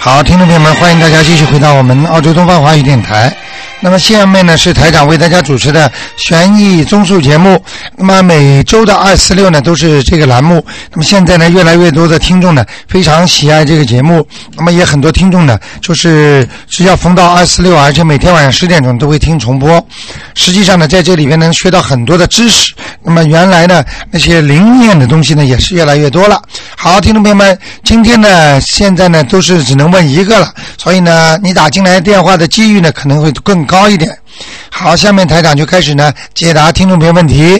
好，听众朋友们，欢迎大家继续回到我们澳洲东方华语电台。那么下面呢是台长为大家主持的悬疑综述节目。那么每周的2、4、6呢都是这个栏目。那么现在呢越来越多的听众呢非常喜爱这个节目。那么也很多听众呢就是只要逢到2、4、6，而且每天晚上10点钟都会听重播。实际上呢在这里边能学到很多的知识。那么原来呢那些灵验的东西呢也是越来越多了。好，听众朋友们，今天呢现在呢都是只能问一个了，所以呢你打进来电话的机遇呢可能会更高一点。好，下面台长就开始呢解答听众朋友问题。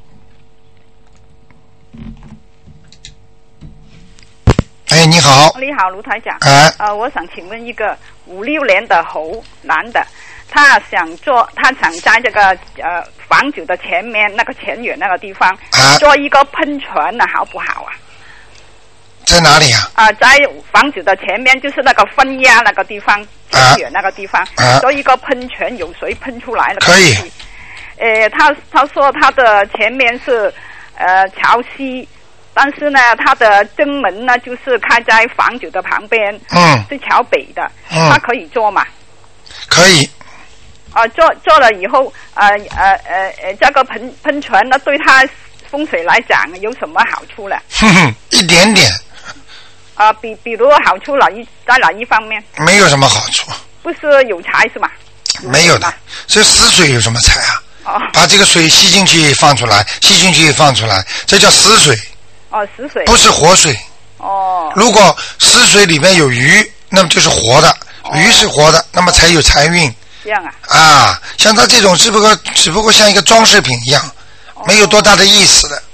哎，你好。 你好，卢台长。 哎。 我想请问一个56年的猴男的，他想在这个房子的前面那个前院那个地方做一个喷泉呢，好不好啊？ 在哪里啊？ 在房子的前面，就是那个分压那个地方，前院那个地方，做一个喷泉，有水喷出来了。 可以。 他说他的前面是朝西，但是呢，他的正门呢就是开在房子的旁边，是朝北的，他可以做吗？ 可以。 做了以后，这个喷泉呢，对他风水来讲有什么好处呢？ 一点点。 比如好处在哪一方面？ 没有什么好处。 不是有财是吧？ 没有的，这死水有什么财啊？把这个水吸进去放出来，吸进去放出来，这叫死水。 死水。 不是活水。如果死水里面有鱼，那么就是活的，鱼是活的，那么才有财运。 这样啊？ 像它这种只不过像一个装饰品一样，没有多大的意思的。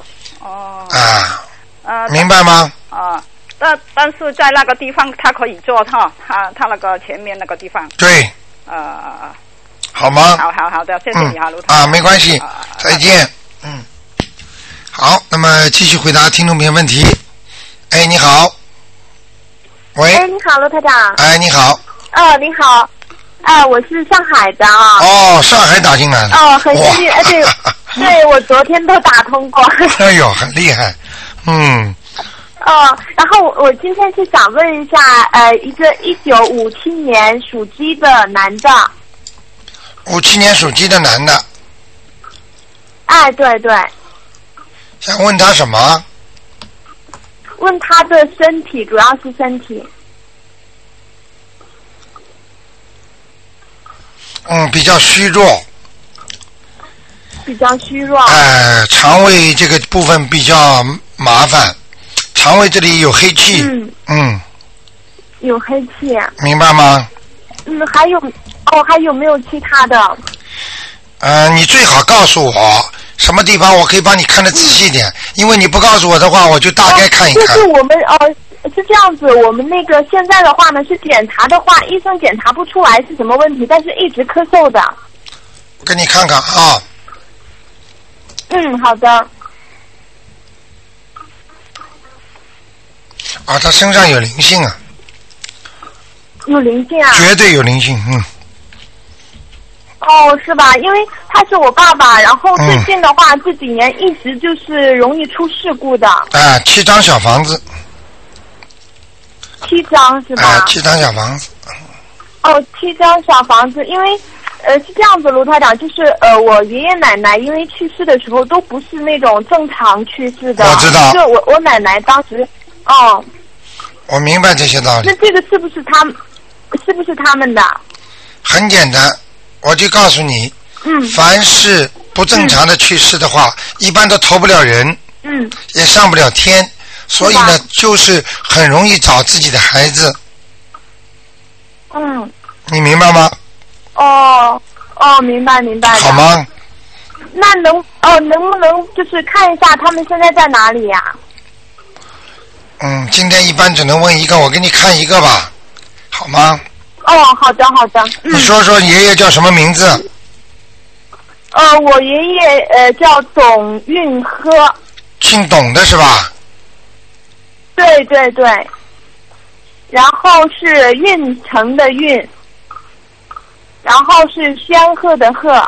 明白吗？ 但是在那个地方他可以做他那个前面那个地方。 对。好吗？ 好的，谢谢你卢台长。 没关系，再见。好，那么继续回答听众朋友问题。哎，你好。喂。 哎，你好，卢台长。 哎，你好。 你好。我是上海的上海打进来了。 很幸运。对，我昨天都打通过。 哎呦，很厉害。 然后我今天是想问一下，一个1957年属鸡的男的。 57年属鸡的男的。 对对。 想问他什么？ 问他的身体，主要是身体。 比较虚弱。 比较虚弱。 肠胃这个部分比较麻烦。肠胃这里有黑气。有黑气。 明白吗？ 还有没有其他的？ 你最好告诉我什么地方，我可以帮你看得仔细一点。因为你不告诉我的话，我就大概看一看。 就是我们是这样子，我们那个现在的话呢，是检查的话，医生检查不出来是什么问题，但是一直咳嗽的。 我给你看看啊。 好的。 他身上有灵性啊。 有灵性啊？ 绝对有灵性。 是吧？因为他是我爸爸，然后最近的话，这几年一直就是容易出事故的。 7张小房子。 7张是吧 ？7张小房子。 7张小房子，因为是这样子，卢台长，就是我爷爷奶奶因为去世的时候都不是那种正常去世的。 我知道。 就我奶奶当时。 我明白这些道理。 那这个是不是他们的？ 很简单，我就告诉你，凡是不正常的去世的话，一般都投不了人，也上不了天，所以呢，就是很容易找自己的孩子。你明白吗？ 明白。 好吗？ 那能不能就是看一下他们现在在哪里呀？ 今天一般只能问一个，我给你看一个吧，好吗？ 好的。 你说说爷爷叫什么名字？ 我爷爷叫董运科。 姓董的是吧？ 对。然后是运城的运，然后是仙鹤的鹤。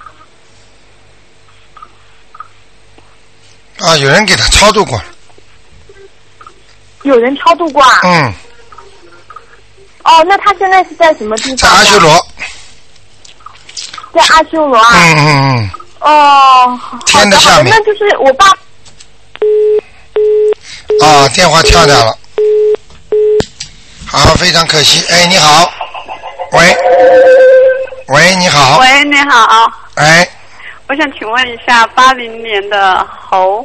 有人给他超度过了。 有人超度过啊？ 嗯。 哦，那他现在是在什么地方？ 在阿修罗。 在阿修罗啊？ 嗯。 哦， 天的下面。 那就是我爸。 啊，电话跳掉了。好，非常可惜。哎，你好。喂。喂，你好。 喂，你好。 哎。 我想请问一下，80年的猴。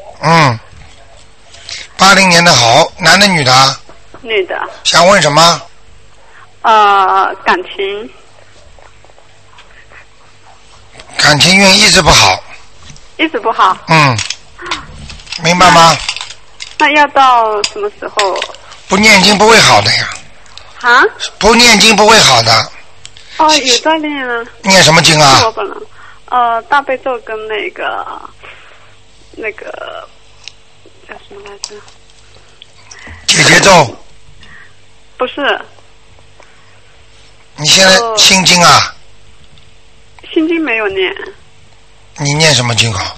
80年的猴，男的女的？ 女的。 想问什么？ 感情。 感情运一直不好。 一直不好。 明白吗？ 那要到什么时候？ 不念经不会好的呀。 啊？ 不念经不会好的。 哦，也在念啊。 念什么经啊？ 我本来大悲咒跟那个叫什么来着？ 解结咒。 不是。 你现在心经啊？ 心经没有念。 你念什么经啊？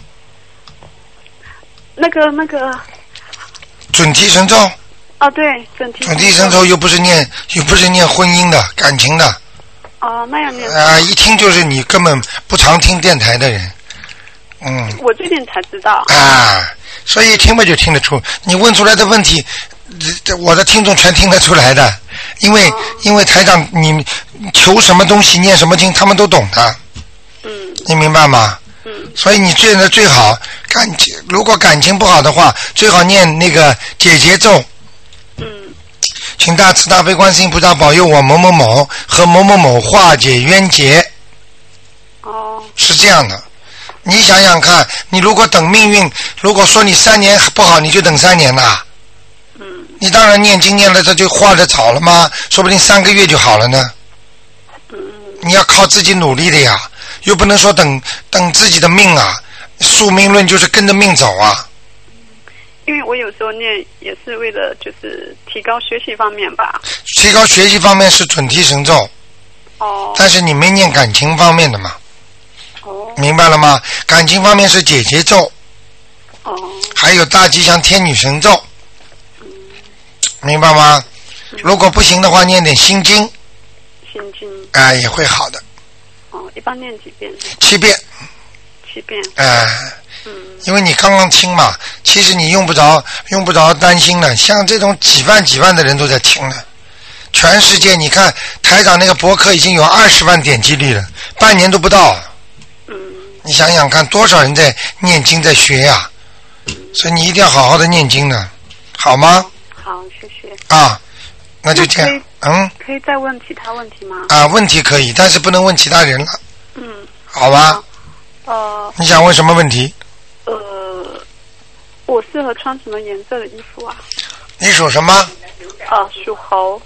那个。 准提神咒。 哦，对，准提神咒又不是念婚姻的感情的。 哦，那样念。 一听就是你根本不常听电台的人。 我最近才知道。 所以听吧就听得出，你问出来的问题，我的听众全听得出来的，因为台长你求什么东西念什么经，他们都懂的。你明白吗？所以你念的最好如果感情不好的话，最好念那个解结咒。请大慈大悲观世音菩萨保佑我某某某和某某某化解冤结。是这样的。你想想看，你如果等命运，如果说你3年不好，你就等3年呐。你当然念经念了，这就化得早了吗？说不定3个月就好了呢。你要靠自己努力的呀，又不能说等自己的命啊。宿命论就是跟着命走啊。 因为我有时候念也是为了就是提高学习方面吧。 提高学习方面是准提神咒。但是你没念感情方面的嘛。明白了吗？感情方面是解结咒。还有大吉祥天女神咒。明白吗？如果不行的话，念点心经。 心经。 也会好的。 一般念几遍 ？7遍。 7遍。 因为你刚刚听嘛，其实你用不着担心的，像这种几万的人都在听呢。全世界你看台长那个博客已经有20万点击率了，半年都不到。你想想看多少人在念经在学呀。所以你一定要好好的念经呢，好吗？ 好，谢谢。 那就这样。 可以再问其他问题吗？ 问题可以，但是不能问其他人了。好吧。你想问什么问题？ 我适合穿什么颜色的衣服啊？ 你属什么？ 属猴。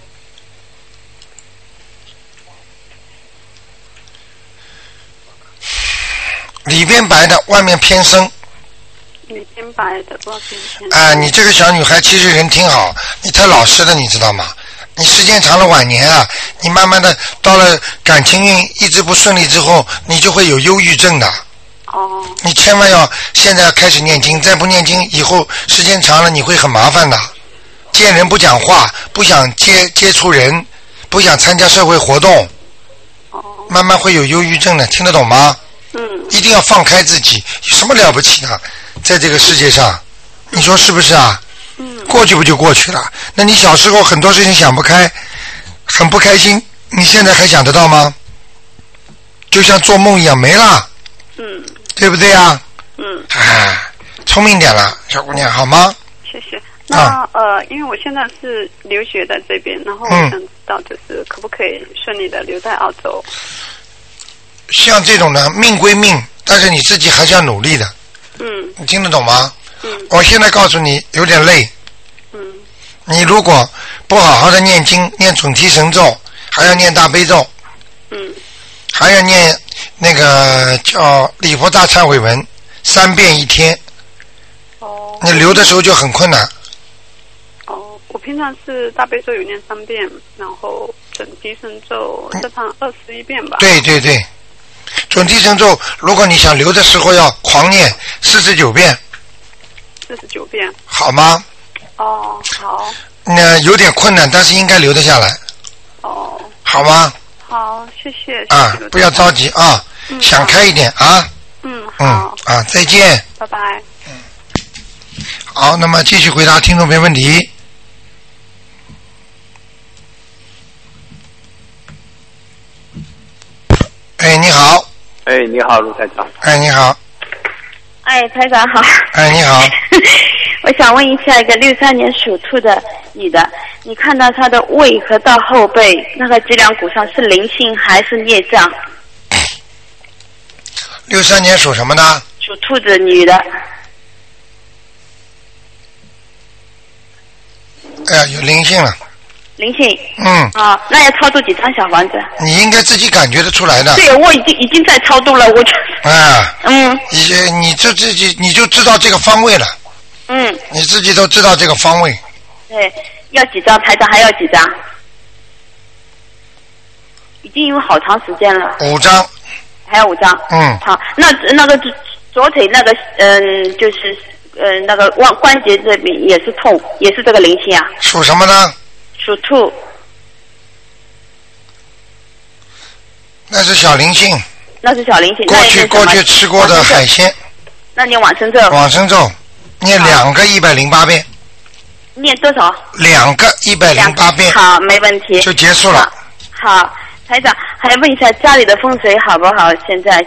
里边白的，外面偏深。 里边白的，外边偏深。 你这个小女孩其实人挺好，你太老实了，你知道吗？你时间长了晚年啊，你慢慢的到了感情运一直不顺利之后，你就会有忧郁症的。你千万要现在要开始念经，再不念经以后时间长了你会很麻烦的。见人不讲话，不想接触人，不想参加社会活动，慢慢会有忧郁症的，听得懂吗？一定要放开自己，有什么了不起的，在这个世界上，你说是不是啊？过去不就过去了？那你小时候很多事情想不开，很不开心，你现在还想得到吗？就像做梦一样没了。对不对呀？聪明点了，小姑娘，好吗？ 谢谢。那因为我现在是留学在这边，然后我想知道就是可不可以顺利的留在澳洲？ 像这种呢，命归命，但是你自己还是要努力的。你听得懂吗？我现在告诉你，有点累。你如果不好好的念经，念准提神咒，还要念大悲咒，还要念那个叫礼佛大忏悔文3遍一天。你留的时候就很困难。 我平常是大悲咒有念3遍，然后准提神咒这趟21遍吧。对对对， 准提神咒如果你想留的时候要狂念49遍。 49遍。 好吗？ 好。 有点困难，但是应该留得下来。 哦。 好吗？ 好，谢谢。 啊，不要着急啊，想开一点啊。 好。 再见。 拜拜。 好，那么继续回答听众朋友问题。哎，你好。 哎，你好，卢台长。 哎，你好。 哎，台长好。 哎，你好。 我想问一下，一个63年属兔的女的，你看到她的胃和到后背那个脊梁骨上是灵性还是孽障 ？63年属什么呢？ 属兔子女的。 哎呀，有灵性了。 灵性。那要超度几张小房子？ 你应该自己感觉得出来的。 对，我已经在超度了，我就。 你就知道这个方位了。你自己都知道这个方位。 对，要几张？台长还要几张？已经有好长时间了。 5张。 还有5张。好，那个左腿那个就是那个关节这边也是痛，也是这个灵性啊。 属什么呢？ 属兔。 那是小灵性。 那是小灵性。 过去吃过的海鲜。 那念往生咒。 往生咒，念2个108遍。 念多少 ？2个108遍。 好，没问题。 就结束了。 好，台长，还问一下家里的风水好不好？现在。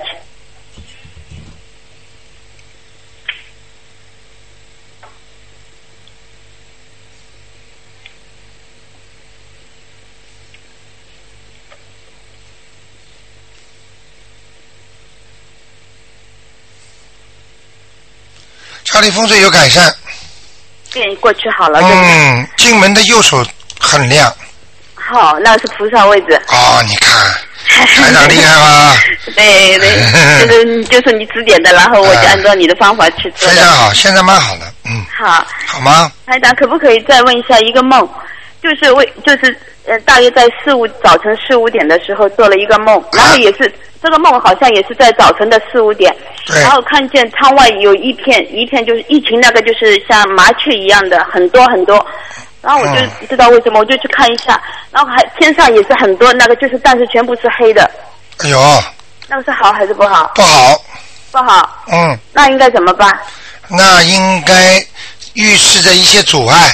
家里风水有改善。 对，过去好了。 进门的右手很亮。 好，那是菩萨位置。 你看，台长厉害吧？ 对，就是你指点的，然后我就按照你的方法去做。 非常好，现在蛮好的。好吗？ 台长，可不可以再问一下一个梦？就是大约在早晨4、5点的时候做了一个梦，然后也是这个梦好像也是在早晨的4、5点，然后看见窗外有一片就是一群那个就是像麻雀一样的很多很多，然后我就不知道为什么，我就去看一下，然后还天上也是很多那个就是但是全部是黑的。 哎呦， 那个是好还是不好？ 不好。 不好。那应该怎么办？ 那应该预示着一些阻碍。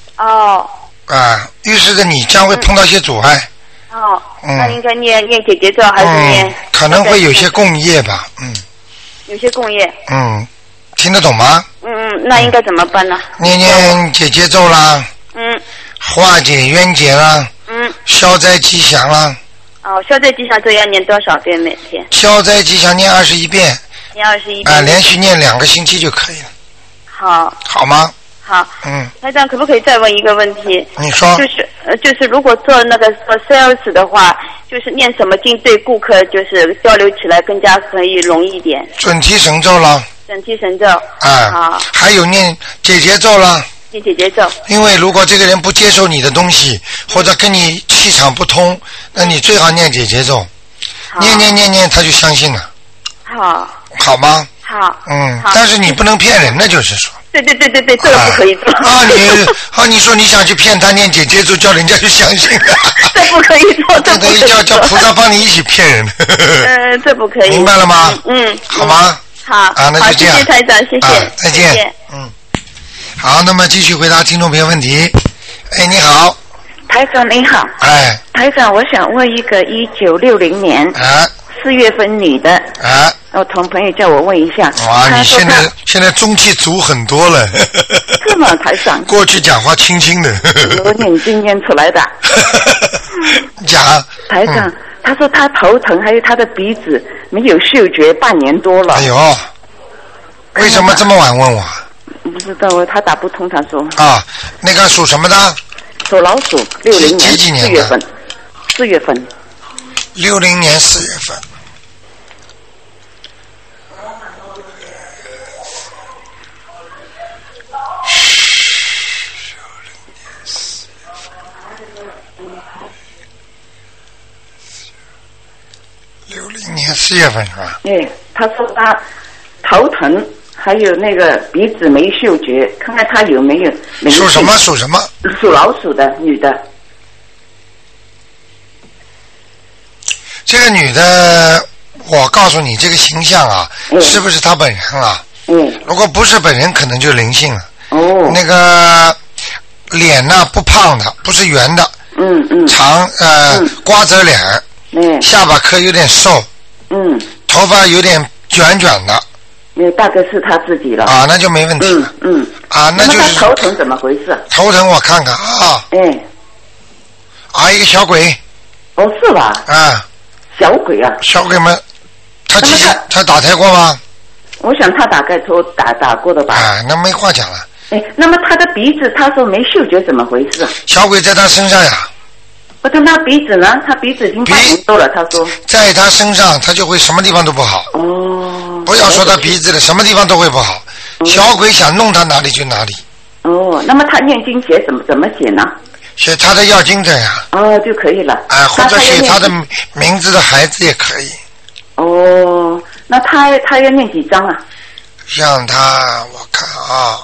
预示着你将会碰到一些阻碍。 那应该念姐姐咒还是念？ 可能会有些共业吧。 有些共业。 听得懂吗？ 那应该怎么办呢？ 念姐姐咒啦。化解冤结啦。消灾吉祥啦。 消灾吉祥咒要念多少遍每天？ 消灾吉祥念21遍。 念21遍。 连续念2个星期就可以了。好吗？ 好。台长，可不可以再问一个问题？ 你说。 就是如果做 sales 的话，就是念什么经对顾客就是交流起来更加可以容易一点？ 准提神咒了。 准提神咒。 好。还有念姐姐咒了。 念姐姐咒。因为如果这个人不接受你的东西，或者跟你气场不通，那你最好念姐姐咒。念，他就相信了。好吗？ 好。 但是你不能骗人的，就是说。 对，这个不可以做。 你说你想去骗他念姐姐咒，叫人家去相信的。 这不可以做， 这等于叫菩萨帮你一起骗人。 这不可以。 明白了吗？好吗？ 好。 那就这样。 谢谢台长，谢谢。 再见。好，那么继续回答听众朋友问题。哎，你好。 台长你好。台长，我想问一个1960年4月份女的。我同朋友叫我问一下。 哇，你现在中气足很多了。 是吗，台长？ 过去讲话轻轻的。 有点经验出来的。 讲。 台长，他说他头疼，还有他的鼻子没有嗅觉半年多了。 哎呦，为什么这么晚问我？ 不知道，他打不通，他说。 那个属什么的？ 属老鼠，60年几年 4月份。4月份。 60年4月份。60年4月份是吧？ 他说他头疼， 还有那个鼻子没嗅觉，看看他有没有灵性。 属什么？属什么？ 属老鼠的女的。 这个女的，我告诉你，这个形象啊，是不是她本人啊？如果不是本人，可能就灵性了。那个脸呢不胖的，不是圆的。长瓜子脸。下巴颏有点瘦。头发有点卷卷的。 大概是他自己了。 啊，那就没问题了。那就是。 他头疼怎么回事？ 头疼我看看啊。一个小鬼。 是吧？小鬼啊。 小鬼们，他打胎过吗？ 我想他大概都打过的吧。 那没话讲了。 那么他的鼻子，他说没嗅觉，怎么回事？ 小鬼在他身上呀。 那鼻子呢？他鼻子已经8年多了，他说。在他身上，他就会什么地方都不好。不要说他鼻子了，什么地方都会不好。小鬼想弄他哪里就哪里。 那么他念经写怎么写呢？ 写他的要经者呀。 就可以了。 或者写他的名字的孩子也可以。 那他要念几张啊？ 让他我看啊，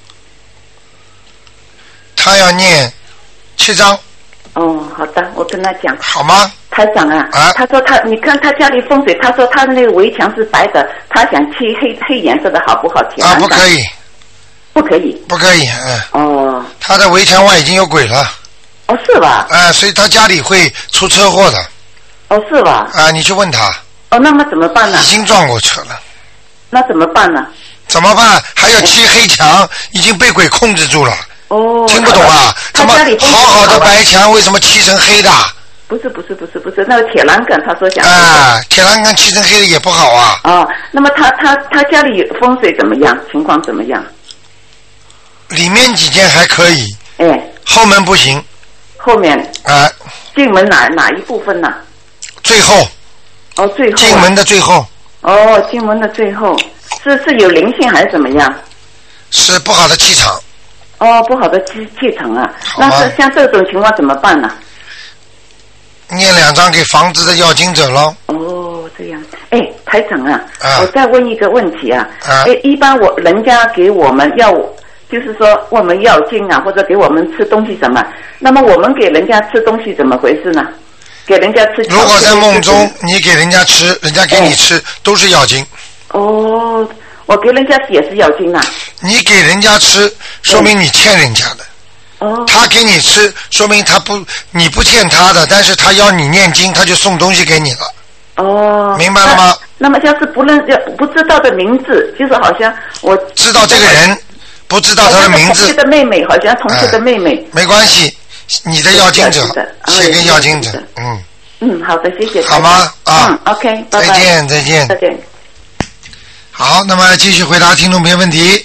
他要念7张。 好的，我跟他讲。 好吗？ 台长啊，他说你看他家里风水，他说他的那个围墙是白的，他想漆黑颜色的好不好？ 不可以。 不可以。 不可以，他的围墙外已经有鬼了。 是吧？ 所以他家里会出车祸的。 是吧？ 你去问他。 那么怎么办呢？ 已经撞过车了。 那怎么办呢？怎么办？还要漆黑墙，已经被鬼控制住了。听不懂啊？怎么好好的白墙为什么漆成黑的？ 不是，那个铁栏杆，他说想。 铁栏杆漆成黑的也不好啊。 那么他家里风水怎么样？情况怎么样？ 里面几间还可以。后门不行。 后面。进门哪一部分呢？ 最后。 最后。 进门的最后。 进门的最后是有灵性还是怎么样？ 是不好的气场。 不好的气场啊。那是像这种情况怎么办呢？ 念2张给房子的要经者咯。 这样。台长啊，我再问一个问题啊。一般人家给我们要，就是说我们要经啊，或者给我们吃东西什么，那么我们给人家吃东西怎么回事呢？给人家吃。 如果在梦中你给人家吃，人家给你吃，都是要经。 我给人家也是要经啊。 你给人家吃，说明你欠人家的。他给你吃，说明你不欠他的，但是他要你念经，他就送东西给你了。明白了吗？ 那么要是不知道的名字，就是好像我知道这个人，不知道他的名字。 同学的妹妹，好像同学的妹妹。 没关系，你的要经者，写给要经者。 好的，谢谢。 好吗 ？OK， 拜拜。 再见。再见。好，那么继续回答听众朋友问题。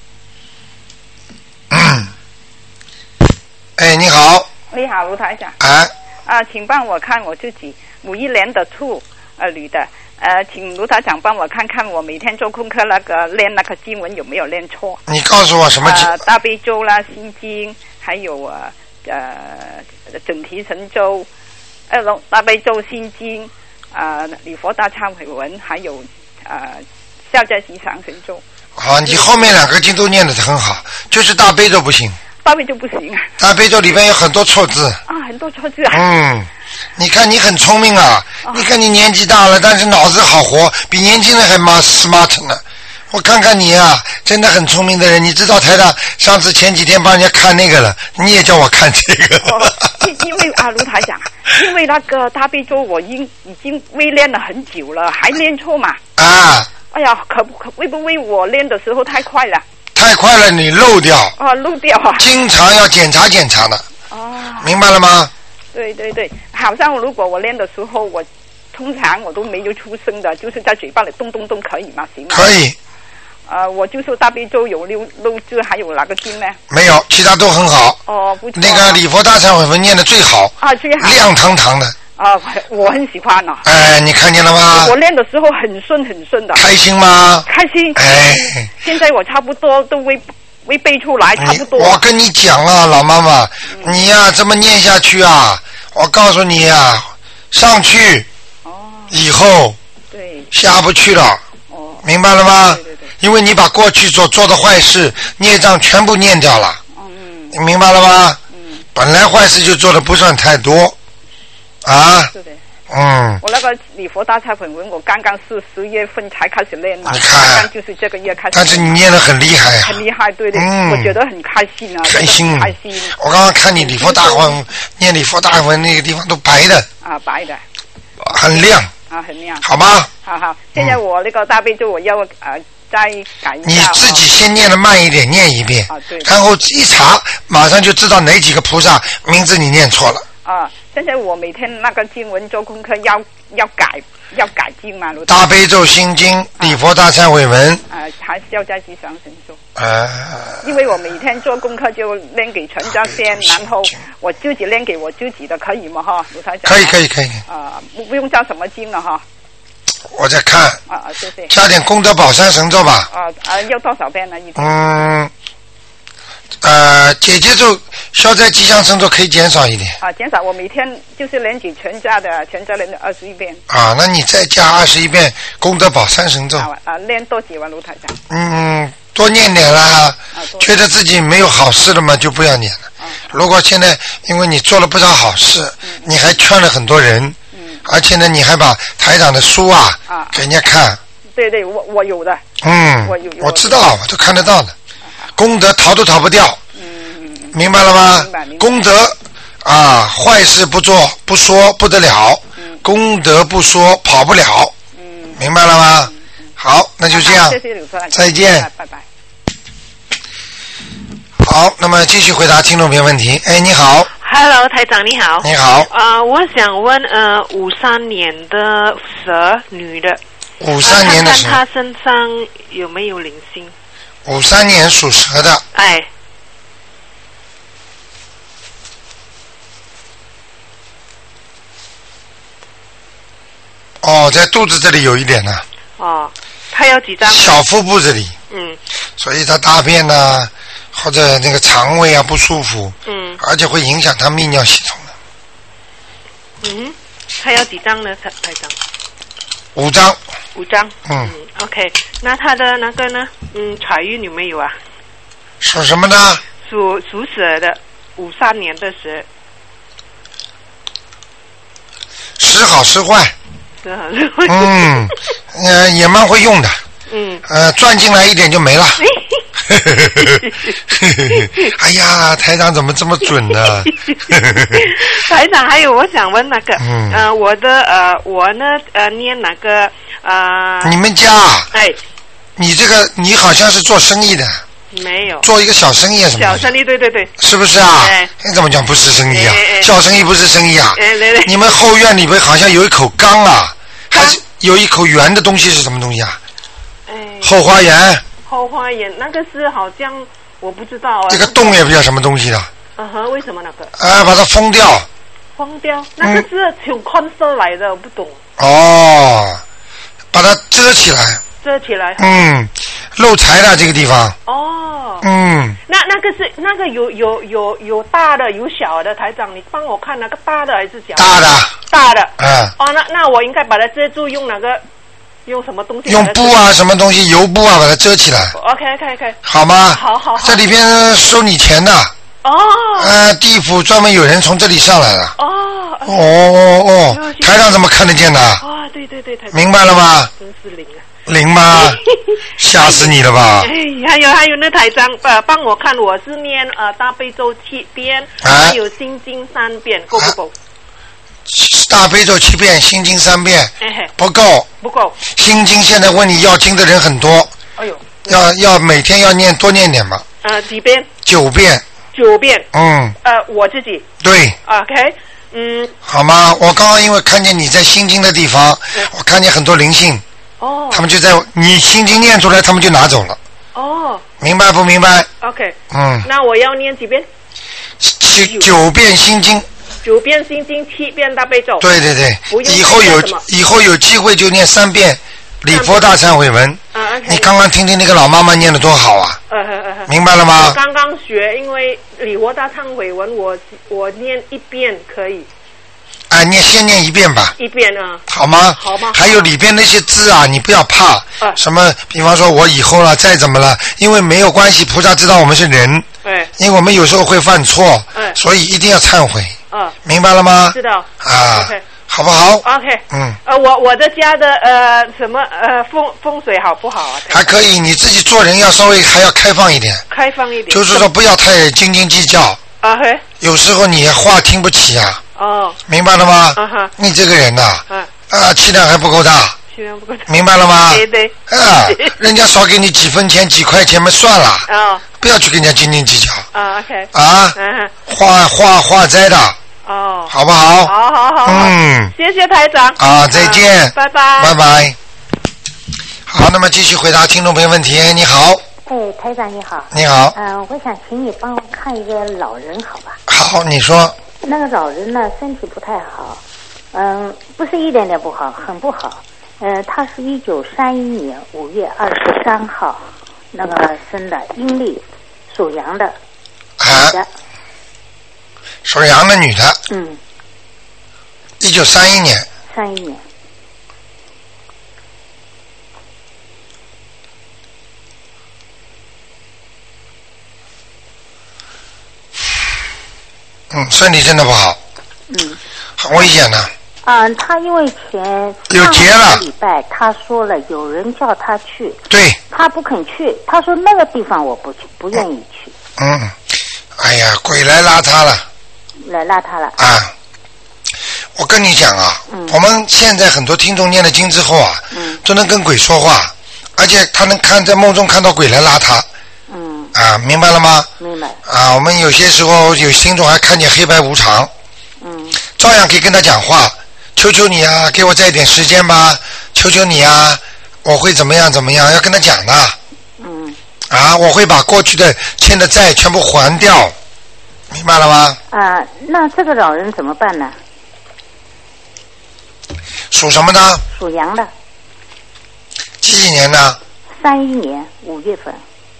你好。 你好，卢台长。请帮我看我自己51年的兔，女的。请卢台长帮我看看我每天做功课练那个经文有没有练错。 你告诉我什么经？ 大悲咒啦，心经，还有准提神咒，大悲咒、心经，礼佛大忏悔文，还有消灾吉祥神咒。好， 你后面2个经都念得很好，就是大悲咒不行。 大悲咒不行啊。 大悲咒里面有很多错字。 很多错字啊。 你看你很聪明啊，你看你年纪大了，但是脑子好活，比年轻人还smart 呢。我看看你啊，真的很聪明的人。你知道台长上次前几天帮人家看那个了，你也叫我看这个。 因为卢台长，因为那个大悲咒我已经未练了很久了，还练错嘛。哎呀，会不会我练的时候太快了？ 太快了，你漏掉。 漏掉啊。 经常要检查的。明白了吗？ 对，好像如果我练的时候，通常我都没有出声的，就是在嘴巴里咚咚咚，可以吗？行吗？ 可以。 我就说大悲咒有漏字，还有哪个经呢？ 没有，其他都很好。 不错。 那个礼佛大忏悔文念的最好。 最好。 亮堂堂的。 我很喜欢呢。 你看见了吗？ 我练的时候很顺的。开心吗？ 开心。现在我差不多都未背出来，差不多。 我跟你讲啊，老妈妈，你呀这么念下去啊，我告诉你啊，上去以后下不去了。 明白了吗？ 对对对。 因为你把过去所做的坏事孽障全部念掉了。你明白了吗？本来坏事就做的不算太多啊。 是的。 我那个礼佛大忏悔文，我刚刚是10月份才开始练的， 你看， 刚刚就是这个月开始。 但是你念得很厉害呀。 很厉害，对对。我觉得很开心啊。 开心。 开心。 我刚刚看你礼佛大文念礼佛大文那个地方都白的。 啊，白的。 很亮。 啊，很亮。 好吗？ 好，现在我那个大悲咒我要再改一下。 你自己先念得慢一点，念一遍。 啊，对。 然后一查，马上就知道哪几个菩萨名字你念错了。 啊，现在我每天那个经文做功课要改经嘛， 大悲咒、心经、礼佛大忏悔文。 还是要再吉祥神咒。因为我每天做功课就念给全家先，然后我自己念给我自己的，可以吗？哈，卢台长。 可以。 不用加什么经了哈。 我在看。 谢谢。 加点功德宝山神咒吧。 要多少遍呢？一天。 姐姐咒、消灾吉祥神咒可以减少一点。 减少。我每天就是念给全家人的21遍。 那你再加21遍功德宝山神咒。 念多几万卢台长。 多念点啦。觉得自己没有好事了嘛，就不要念了。如果现在因为你做了不少好事，你还劝了很多人，而且呢，你还把台长的书给人家看。 对，我有的。 我知道，我都看得到的。功德逃都逃不掉。明白了吗？功德坏事不做不说不得了，功德不说跑不了。明白了吗？好，那就这样。 谢谢刘科长。 再见。 拜拜。 好，那么继续回答听众朋友问题。你好。 Hello， 台长你好。 你好。 我想问53年的蛇女的。 53年的蛇。 看她身上有没有灵性 ？53年属蛇的。在肚子这里有一点呢。 她有几张？ 小腹部这里。所以她大便呢，或者那个肠胃不舒服。而且会影响她泌尿系统的。 她有几张呢，台长 ？5张。 5张。OK， 那她的那个呢？财运有没有啊？ 属什么呢？ 属蛇的，53年的蛇。 时好时坏。也蛮会用的。赚进来一点就没了。哎呀，台长怎么这么准呢？ 台长，还有我想问那个，我呢念那个你们家你好像是做生意的。 没有。 做一个小生意什么？ 小生意，对。 是不是啊？你怎么讲不是生意啊？小生意不是生意啊？你们后院里面好像有一口缸还是有一口圆的东西是什么东西啊？后花园。后花园那个是好像我不知道。 这个洞也不叫什么东西的。 为什么那个？ 把它封掉。 封掉？那个是从矿色来的，我不懂。 把它遮起来。 遮起来。 漏财的这个地方。 那个有大的有小的，台长，你帮我看那个大的还是小的？大的。那我应该把它遮住，用哪个？用什么东西？ 用布什么东西？油布把它遮起来。 OK。 好吗？ 好。 这里边收你钱的。地府专门有人从这里上来了。台长怎么看得见的？ 对，台长。 明白了吗？ 真是灵啊！ 灵吗？吓死你了吧！ 还有那台长，帮我看，我是念大悲咒7遍，还有心经3遍，够不够？ 大悲咒7遍，心经3遍，不够。心经现在问你要经的人很多。要每天要多念点吧。 几遍？9遍。9遍。我自己。 对。 OK。 好吗？我刚刚因为看见你在心经的地方，我看见很多灵性。他们就在你心经念出来，他们就拿走了。明白不明白 ？OK。那我要念几遍 ？9遍心经。 9遍心经，7遍大悲咒。 对。以后有机会就念3遍礼佛大忏悔文。你刚刚听听那个老妈妈念得多好啊！明白了吗？ 我刚刚学，因为礼佛大忏悔文我念1遍可以。 先念一遍吧。 一遍啊。 好吗？ 好吗？ 还有里边那些字啊，你不要怕。什么？比方说我以后了，再怎么了，因为没有关系，菩萨知道我们是人。 对。 因为我们有时候会犯错。所以一定要忏悔。明白了吗？ 知道。 OK。好不好 ？OK。我的家的风水好不好啊？ 还可以，你自己做人要稍微还要开放一点。 开放一点。 就是说不要太斤斤计较。 嘿。 有时候你话听不起啊。明白了吗？你这个人呐，气量还不够大。气量不够大。明白了吗？ 对。 人家少给你几分钱、几块钱嘛，算了。不要去跟人家斤斤计较。 OK。 化灾的。好不好？ 好。谢谢台长。 再见。 拜拜。 拜拜。好，那么继续回答听众朋友问题。你好。 台长你好。 你好。 我想请你帮我看一个老人，好吧？ 好，你说。 那个老人呢，身体不太好，不是一点点不好，很不好。他是1931年5月23号那个生的，阴历，属羊的，女的。 属羊的女的。1931年。 31年。 身体真的不好。很危险的。 他因为有结了。 礼拜他说了，有人叫他去。 对。 他不肯去，他说那个地方我不去，不愿意去。 哎呀，鬼来拉他了。 来拉他了。 我跟你讲啊，我们现在很多听众念了经之后啊，都能跟鬼说话，而且他能在梦中看到鬼来拉他。明白了吗？ 明白。 我们有些时候有听众还看见黑白无常。照样可以跟他讲话，求求你啊，给我再一点时间吧，求求你啊，我会怎么样怎么样，要跟他讲的。我会把过去的欠的债全部还掉，明白了吗？ 那这个老人怎么办呢？ 属什么的？ 属羊的。 几年的 ？31年5月份。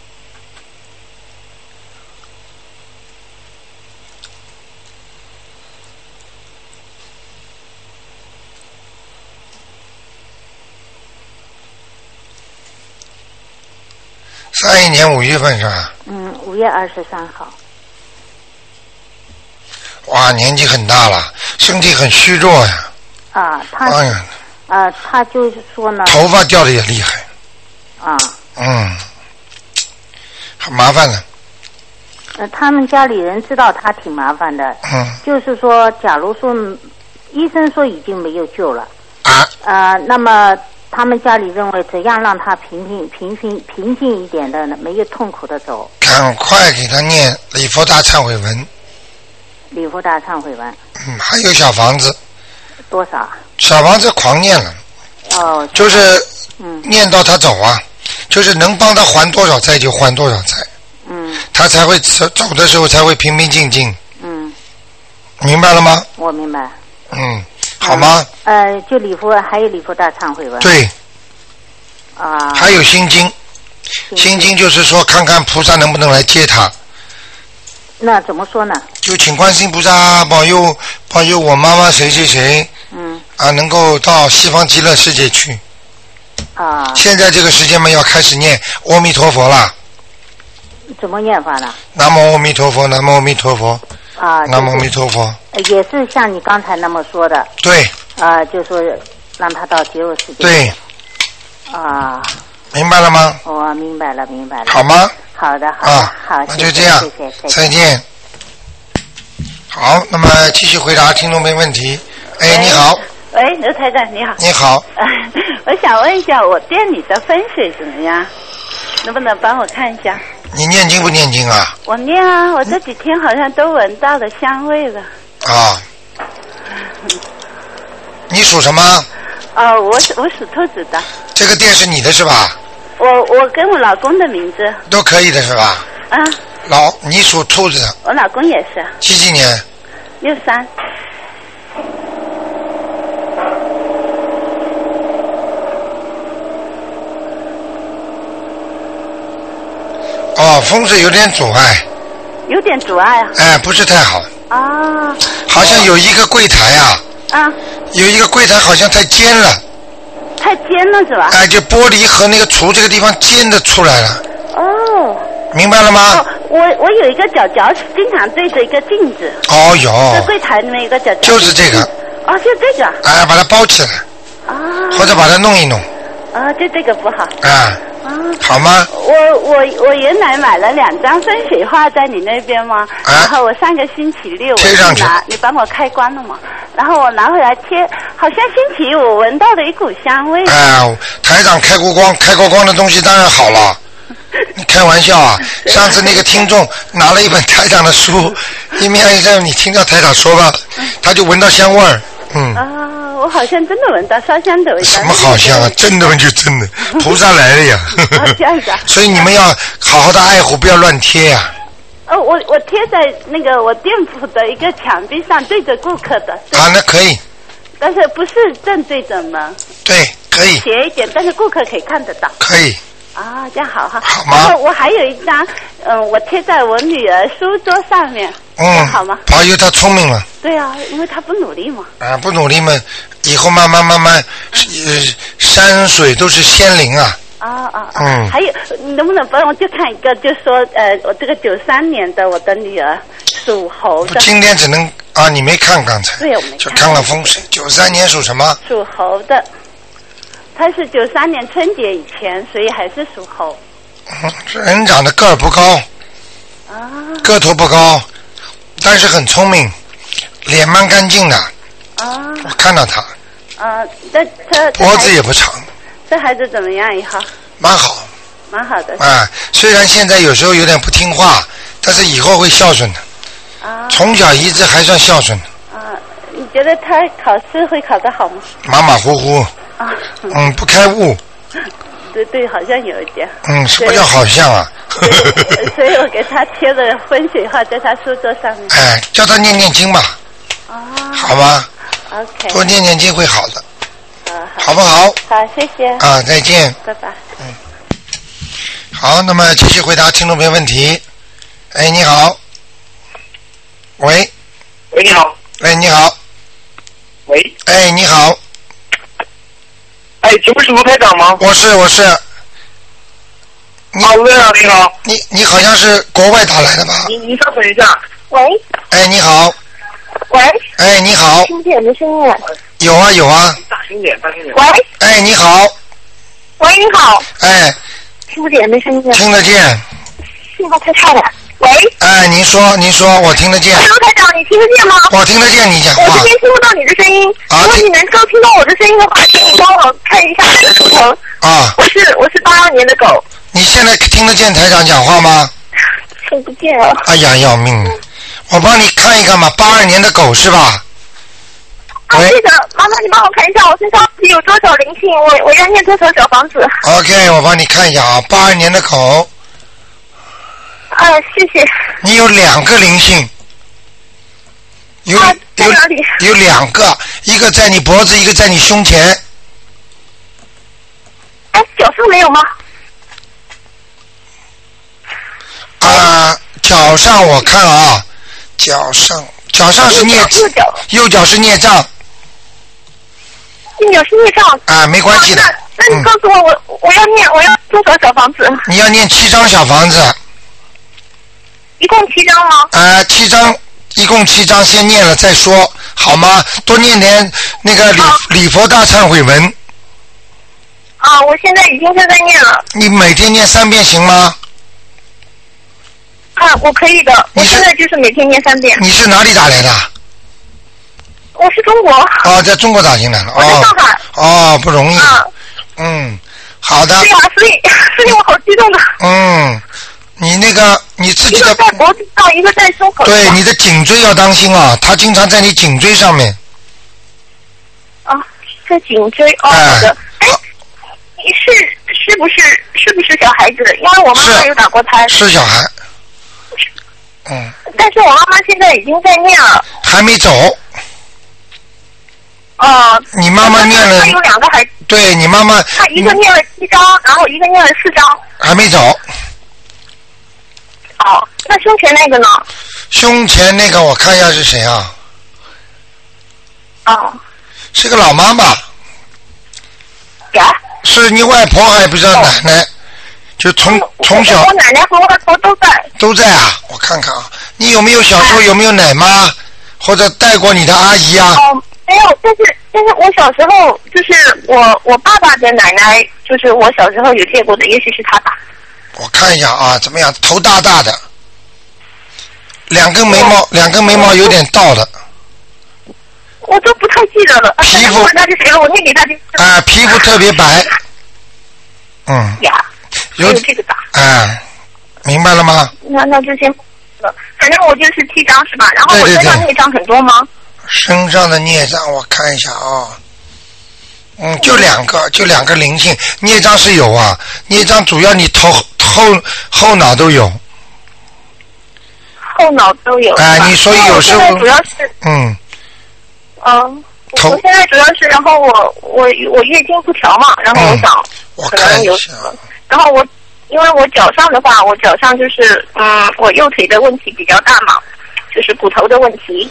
31年5月份是吧 ？5月23号。 哇，年纪很大了，身体很虚弱呀。 他就是说呢， 头发掉的也厉害。很麻烦的。 他们家里人知道他挺麻烦的。就是说，假如说医生说已经没有救了。那么他们家里认为怎样让他平静一点的，没有痛苦的走。 赶快给他念礼佛大忏悔文。 礼佛大忏悔文。 还有小房子。 多少？ 小房子狂念了。就是念到他走啊，就是能帮他还多少债就还多少债。他才会走的时候才会平平静静。明白了吗？ 我明白。 好吗？ 就礼佛，还有礼佛大忏悔文。 对。还有心经，心经就是说看看菩萨能不能来接他。 那怎么说呢？ 就请观世音菩萨保佑我妈妈谁谁谁，能够到西方极乐世界去。现在这个时间嘛，要开始念阿弥陀佛了。 怎么念法呢？ 南无阿弥陀佛，南无阿弥陀佛。南无阿弥陀佛。 也是像你刚才那么说的。 对。 就说让他到极乐世界。 对。明白了吗？ 我明白了。 好吗？ 好的。好， 那就这样。 谢谢。 再见。好，那么继续回答听众没问题。你好。 喂，刘台长你好。 你好。 我想问一下，我店里的风水怎么样？能不能帮我看一下？ 你念经不念经啊？ 我念啊，我这几天好像都闻到了香味了。 你属什么？ 我属兔子的。 这个店是你的是吧？ 我跟我老公的名字。 都可以的是吧？你属兔子。 我老公也是。 几年 ？63。 风水有点阻碍。 有点阻碍啊？ 不是太好。 好像有一个柜台啊。 啊。 有一个柜台好像太尖了。 太尖了是吧？ 哎，就玻璃和那个橱这个地方尖的出来了。 哦。 明白了吗？ 哦，我有一个角角经常对着一个镜子。 哦哟。 在柜台里面有个角角。 就是这个。 哦，就这个。 哎，把它包起来。 啊。 或者把它弄一弄。 啊，就这个不好。 啊。好吗？ 我原来买了2张风水画在你那边吗？然后我上个星期六我贴上去拿，你帮我开光了嘛？然后我拿回来贴，好像星期一我闻到了一股香味。 哎，台长开过光的东西当然好了。你开玩笑啊！上次那个听众拿了一本台长的书，一面一阵你听到台长说吧，他就闻到香味儿。 啊，我好像真的闻到烧香的味道。 什么好香啊？真的就真的，菩萨来了呀！ 这样子啊。 所以你们要好好的爱护，不要乱贴呀。 我贴在那个我店铺的一个墙壁上，对着顾客的。 啊，那可以。 但是不是正对着门？ 对，可以。 斜一点，但是顾客可以看得到。 可以。 啊，这样好哈。 好吗？ 然后我还有一张，我贴在我女儿书桌上面。好吗？ 保佑她聪明了。 对啊，因为她不努力嘛。 啊，不努力嘛，以后慢慢，山水都是仙灵啊。 还有，你能不能帮我就看一个，就说我这个93年的我的女儿属猴的。 今天只能啊，你没看刚才？ 对，我没看。 就看了风水。93年属什么？ 属猴的。他是93年春节以前，所以还是属猴。 人长得个儿不高，个头不高，但是很聪明，脸蛮干净的。我看到他。 他脖子也不长。 这孩子怎么样以后？ 蛮好。 蛮好的。 虽然现在有时候有点不听话，但是以后会孝顺的。从小一直还算孝顺的。 你觉得他考试会考得好吗？ 马马虎虎。不开悟。 对，好像有一点。 什么叫好像啊？ 所以我给他贴了风水画在他书桌上面。 叫他念经吧。好吧。 OK。 多念经会好的。好不好？ 好，谢谢。 再见。 拜拜。 好，那么继续回答听众朋友问题。你好。喂。 喂，你好。 你好。 喂。 你好。 请问是卢台长吗？ 我是。 卢台长你好。 你好像是国外打来的吧？ 你稍等一下。 喂。 你好。 喂。 你好。 听不见你的声音。 有啊。 大声点。 喂。 你好。 喂，你好。听不见没声音。 听得见。 信号太差了。喂。 您说，我听得见。 卢台长，你听得见吗？ 我听得见你讲话。 我这边听不到你的声音。如果你能够听到我的声音的话，请你帮我看一下我的图腾。我是82年的狗。 你现在听得见台长讲话吗？ 听不见了。 哎呀，要命了！我帮你看一看吧，82年的狗是吧？ 对的，麻烦你帮我看一下我身上有多少灵性，我要念多少小房子。 OK， 我帮你看一下啊，82年的狗。 谢谢。 你有2个灵性。 在哪里？ 有2个，一个在你脖子，一个在你胸前。 脚上没有吗？ 脚上我看啊，脚上是右脚是孽障。 右脚是孽障。 没关系的。 那你告诉我要多少小房子？ 你要念7张小房子。 一共7张吗 ？7张，一共7张，先念了再说，好吗？多念点那个礼佛大忏悔文。 我现在已经在念了。 你每天念3遍行吗？ 我可以的。我现在就是每天念3遍。 你是哪里打来的？ 我是中国。 在中国打进来了。 我在上海。 不容易。好的。 对呀，所以我好激动的。 你那个你自己的。 一个在脖子上，一个在胸口。 对，你的颈椎要当心啊，他经常在你颈椎上面。 在颈椎。好的。你是不是小孩子？因为我妈妈有打过胎。 是小孩。 但是我妈妈现在已经在念了。 还没走。你妈妈念了。 她有2个孩子。 对你妈妈。 她一个念了7张，然后一个念了4张。 还没走。 那胸前那个呢？ 胸前那个我看一下是谁啊？ 哦。 是个老妈妈。 呀？ 是你外婆还不是奶奶？就从小。 我奶奶和外婆都在。 都在啊，我看看啊，你有没有小时候有没有奶妈，或者带过你的阿姨啊？ 哦，没有，但是我小时候就是我爸爸的奶奶，就是我小时候有见过的，也许是他吧。 我看一下啊，怎么样？头大大的，两根眉毛有点倒的。 我都不太记得了。 皮肤那是谁了？我念给他听。 皮肤特别白。 呀。有这个打。 明白了吗？ 那就先，反正我就是7张是吧？然后我身上孽障很多吗？ 身上的孽障我看一下啊。就两个灵性，孽障是有啊，孽障主要你后脑都有。 后脑都有。 你所以有时候主要是我现在主要是，然后我月经不调嘛，然后我想可能有什么，然后因为我脚上的话，我脚上就是我右腿的问题比较大嘛，就是骨头的问题。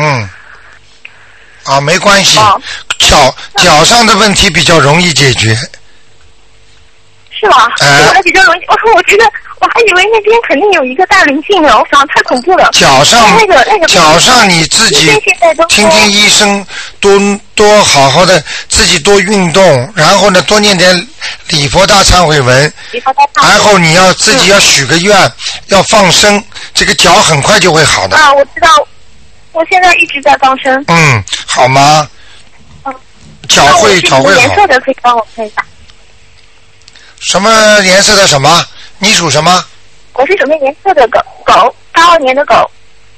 没关系，脚上的问题比较容易解决。 是吗？还比较容易。我觉得我还以为那边肯定有一个大灵性呢，我想太恐怖了。 脚上脚上你自己听听医生，多好好的自己多运动，然后呢多念点礼佛大忏悔文，然后你要自己要许个愿，要放生，这个脚很快就会好的。 我知道，我现在一直在放生。 好吗？脚会好。 颜色的可以帮我看一下。 什么颜色的什么？你属什么？ 我是什么颜色的狗？82年的狗。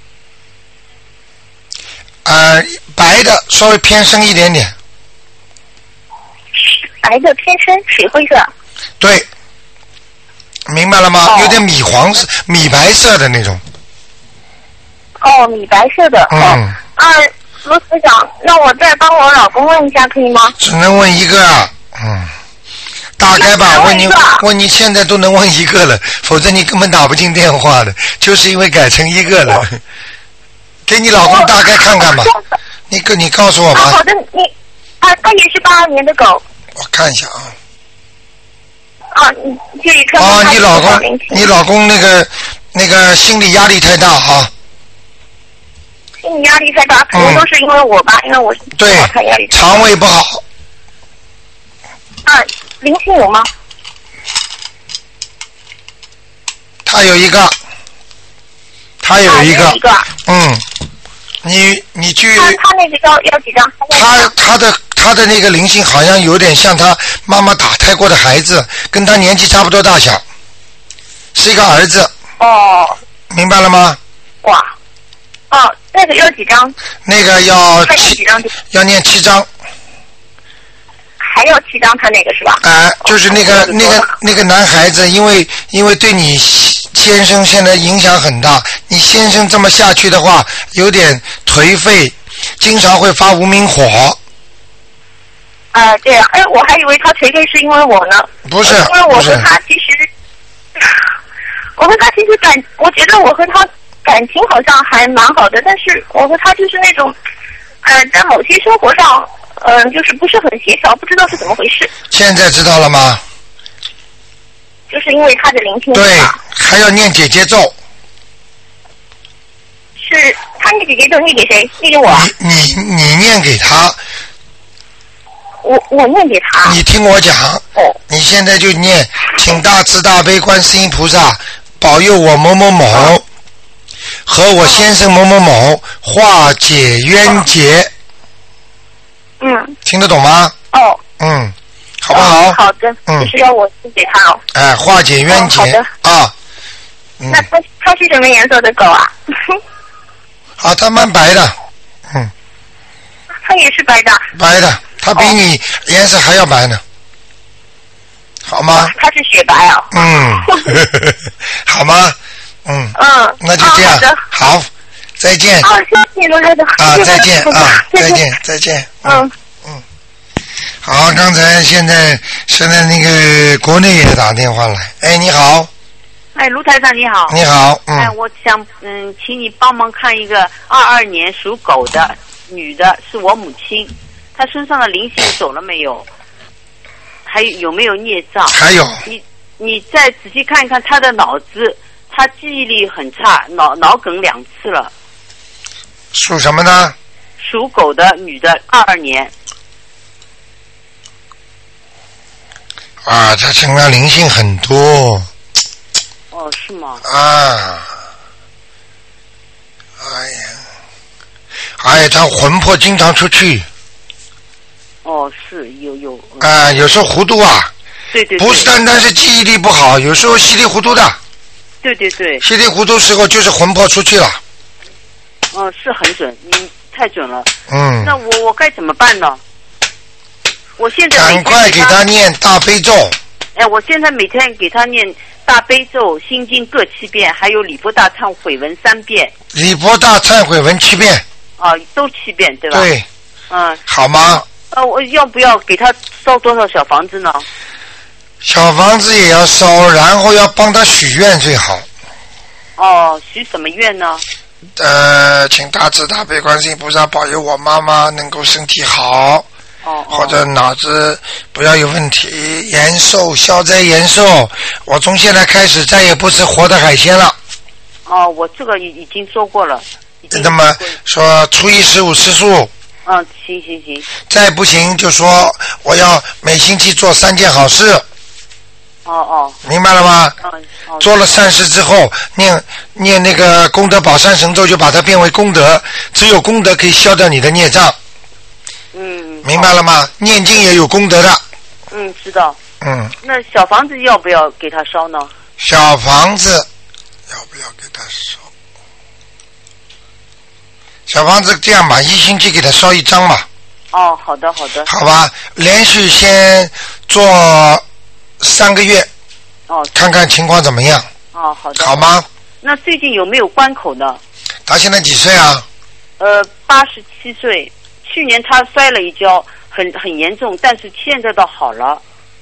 白的，稍微偏深一点点。 白的偏深，水灰色。 对，明白了吗？有点米黄色、米白色的那种。 米白色的。卢司长，那我再帮我老公问一下可以吗？ 只能问一个啊。大概吧，问你现在都能问一个了，否则你根本打不进电话的，就是因为改成一个了。给你老公大概看看吧，你告诉我吧。 好的，他也是82年的狗。 我看一下你可以看看。 你老公那个心理压力太大啊。 心理压力太大，可能都是因为我吧，因为我对肠胃不好。 灵性有吗？ 他有一个。你去。 他那个要几张？ 他的那个灵性好像有点像他妈妈打胎过的孩子，跟他年纪差不多大小，是一个儿子。明白了吗？ 哇。那个要几张？ 那个要念7张。 还要7张，他那个是吧？ 就是那个男孩子，因为对你先生现在影响很大，你先生这么下去的话，有点颓废，经常会发无名火。 对啊，我还以为他颓废是因为我呢。 不是， 因为我和他其实，我觉得我和他感情好像还蛮好的，但是我和他就是那种，在某些生活上。就是不是很协调，不知道是怎么回事。 现在知道了吗？ 就是因为他的灵性。 对，还要念姐姐咒。 是他念姐姐咒，念给谁？念给我。 你念给他。 我念给他。 你听我讲。你现在就念，请大慈大悲观世音菩萨保佑我某某某和我先生某某某化解冤结。听得懂吗？好不好？ 好的。就是要我给他化解冤结。 好的。那他是什么颜色的狗啊？ 他蛮白的。 他也是白的。 白的，他比你颜色还要白呢。好吗？ 他是雪白啊。 好吗？那就这样。好。再见。 谢谢罗台长。 再见啊！再见。好，现在那个国内也打电话来。你好。 卢台长你好。 你好。 我想请你帮忙看一个22年属狗的女的，是我母亲，她身上的灵性走了没有？还有没有孽障？ 还有。 你再仔细看一看她的脑子，她记忆力很差，脑梗2次了。 属什么呢？ 属狗的女的，22年。 啊，她身上灵性很多。 哦，是吗？ 啊，哎呀，她魂魄经常出去。 哦，是有。 啊，有时候糊涂啊。 对。 不是单单是记忆力不好，有时候稀里糊涂的。 对。 稀里糊涂时候就是魂魄出去了。 哦，是很准，你太准了。 嗯。 那我该怎么办呢？我现在赶快给他念大悲咒。 哎，我现在每天给他念大悲咒、心经各7遍，还有礼佛大忏悔文3遍。 礼佛大忏悔文7遍。 啊，都7遍，对吧？ 对。 嗯。 好吗？ 我要不要给他烧多少小房子呢？ 小房子也要烧，然后要帮他许愿最好。 哦，许什么愿呢？ 请大慈大悲观世音菩萨保佑我妈妈能够身体好。或者脑子不要有问题，延寿消灾延寿。我从现在开始再也不吃活的海鲜了。 哦，我这个已经说过了。 那么说初一15吃素。 嗯，行。 再不行就说我要每星期做3件好事。 哦。 明白了吗？做了善事之后，念那个功德宝山神咒，就把它变为功德。只有功德可以消掉你的孽障。明白了吗？念经也有功德的。 知道。那小房子要不要给他烧呢？ 小房子要不要给他烧？小房子这样吧，1星期给他烧1张吧。 哦，好的。 好吧，连续先做3个月。 哦。 看看情况怎么样。 哦，好的。 好吗？ 那最近有没有关口呢？ 他现在几岁啊 ？87岁。去年他摔了一跤，很严重，但是现在倒好了。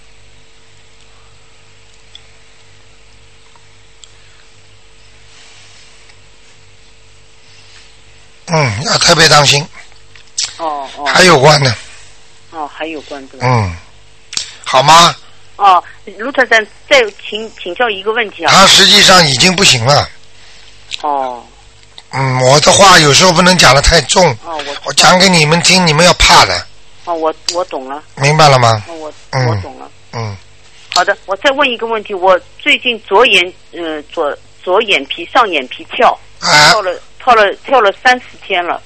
要特别当心。 哦。 还有关呢。 还有关的。 好吗？ 卢台长，再请教一个问题啊。 他实际上已经不行了。我的话有时候不能讲得太重。我讲给你们听，你们要怕的。 我懂了。 明白了吗？ 我懂了。好的，我再问一个问题，我最近左眼皮上眼皮跳了30天了。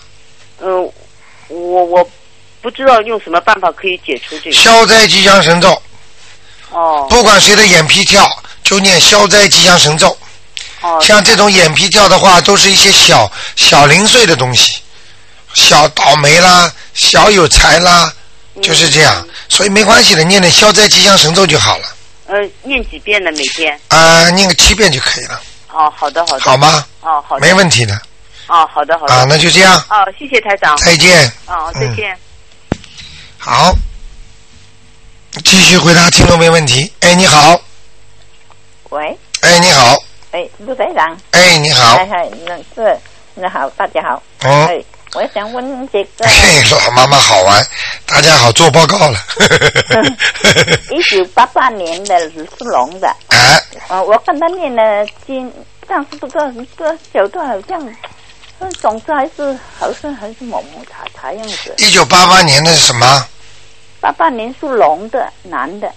我不知道用什么办法可以解除这个。 消灾吉祥神咒。不管谁的眼皮跳，就念消灾吉祥神咒。像这种眼皮跳的话，都是一些小零碎的东西，小倒霉啦，小有财啦，就是这样。所以没关系的，念消灾吉祥神咒就好了。 念几遍呢？每天？ 念个7遍就可以了。 好的。 好吗？ 好的。 没问题的。 好的。 那就这样。 谢谢台长。 再见。 再见。 好，继续回答听众没问题。你好。 喂。 你好。 陆台长。 你好。 那好，大家好。我想问这个。 老妈妈好玩，大家好，做报告了。 1988年的属龙的。我跟他念了经，但是不知道这小段好像总之还是蒙蒙查查样子。 1988年的是什么 ？88年属龙的男的。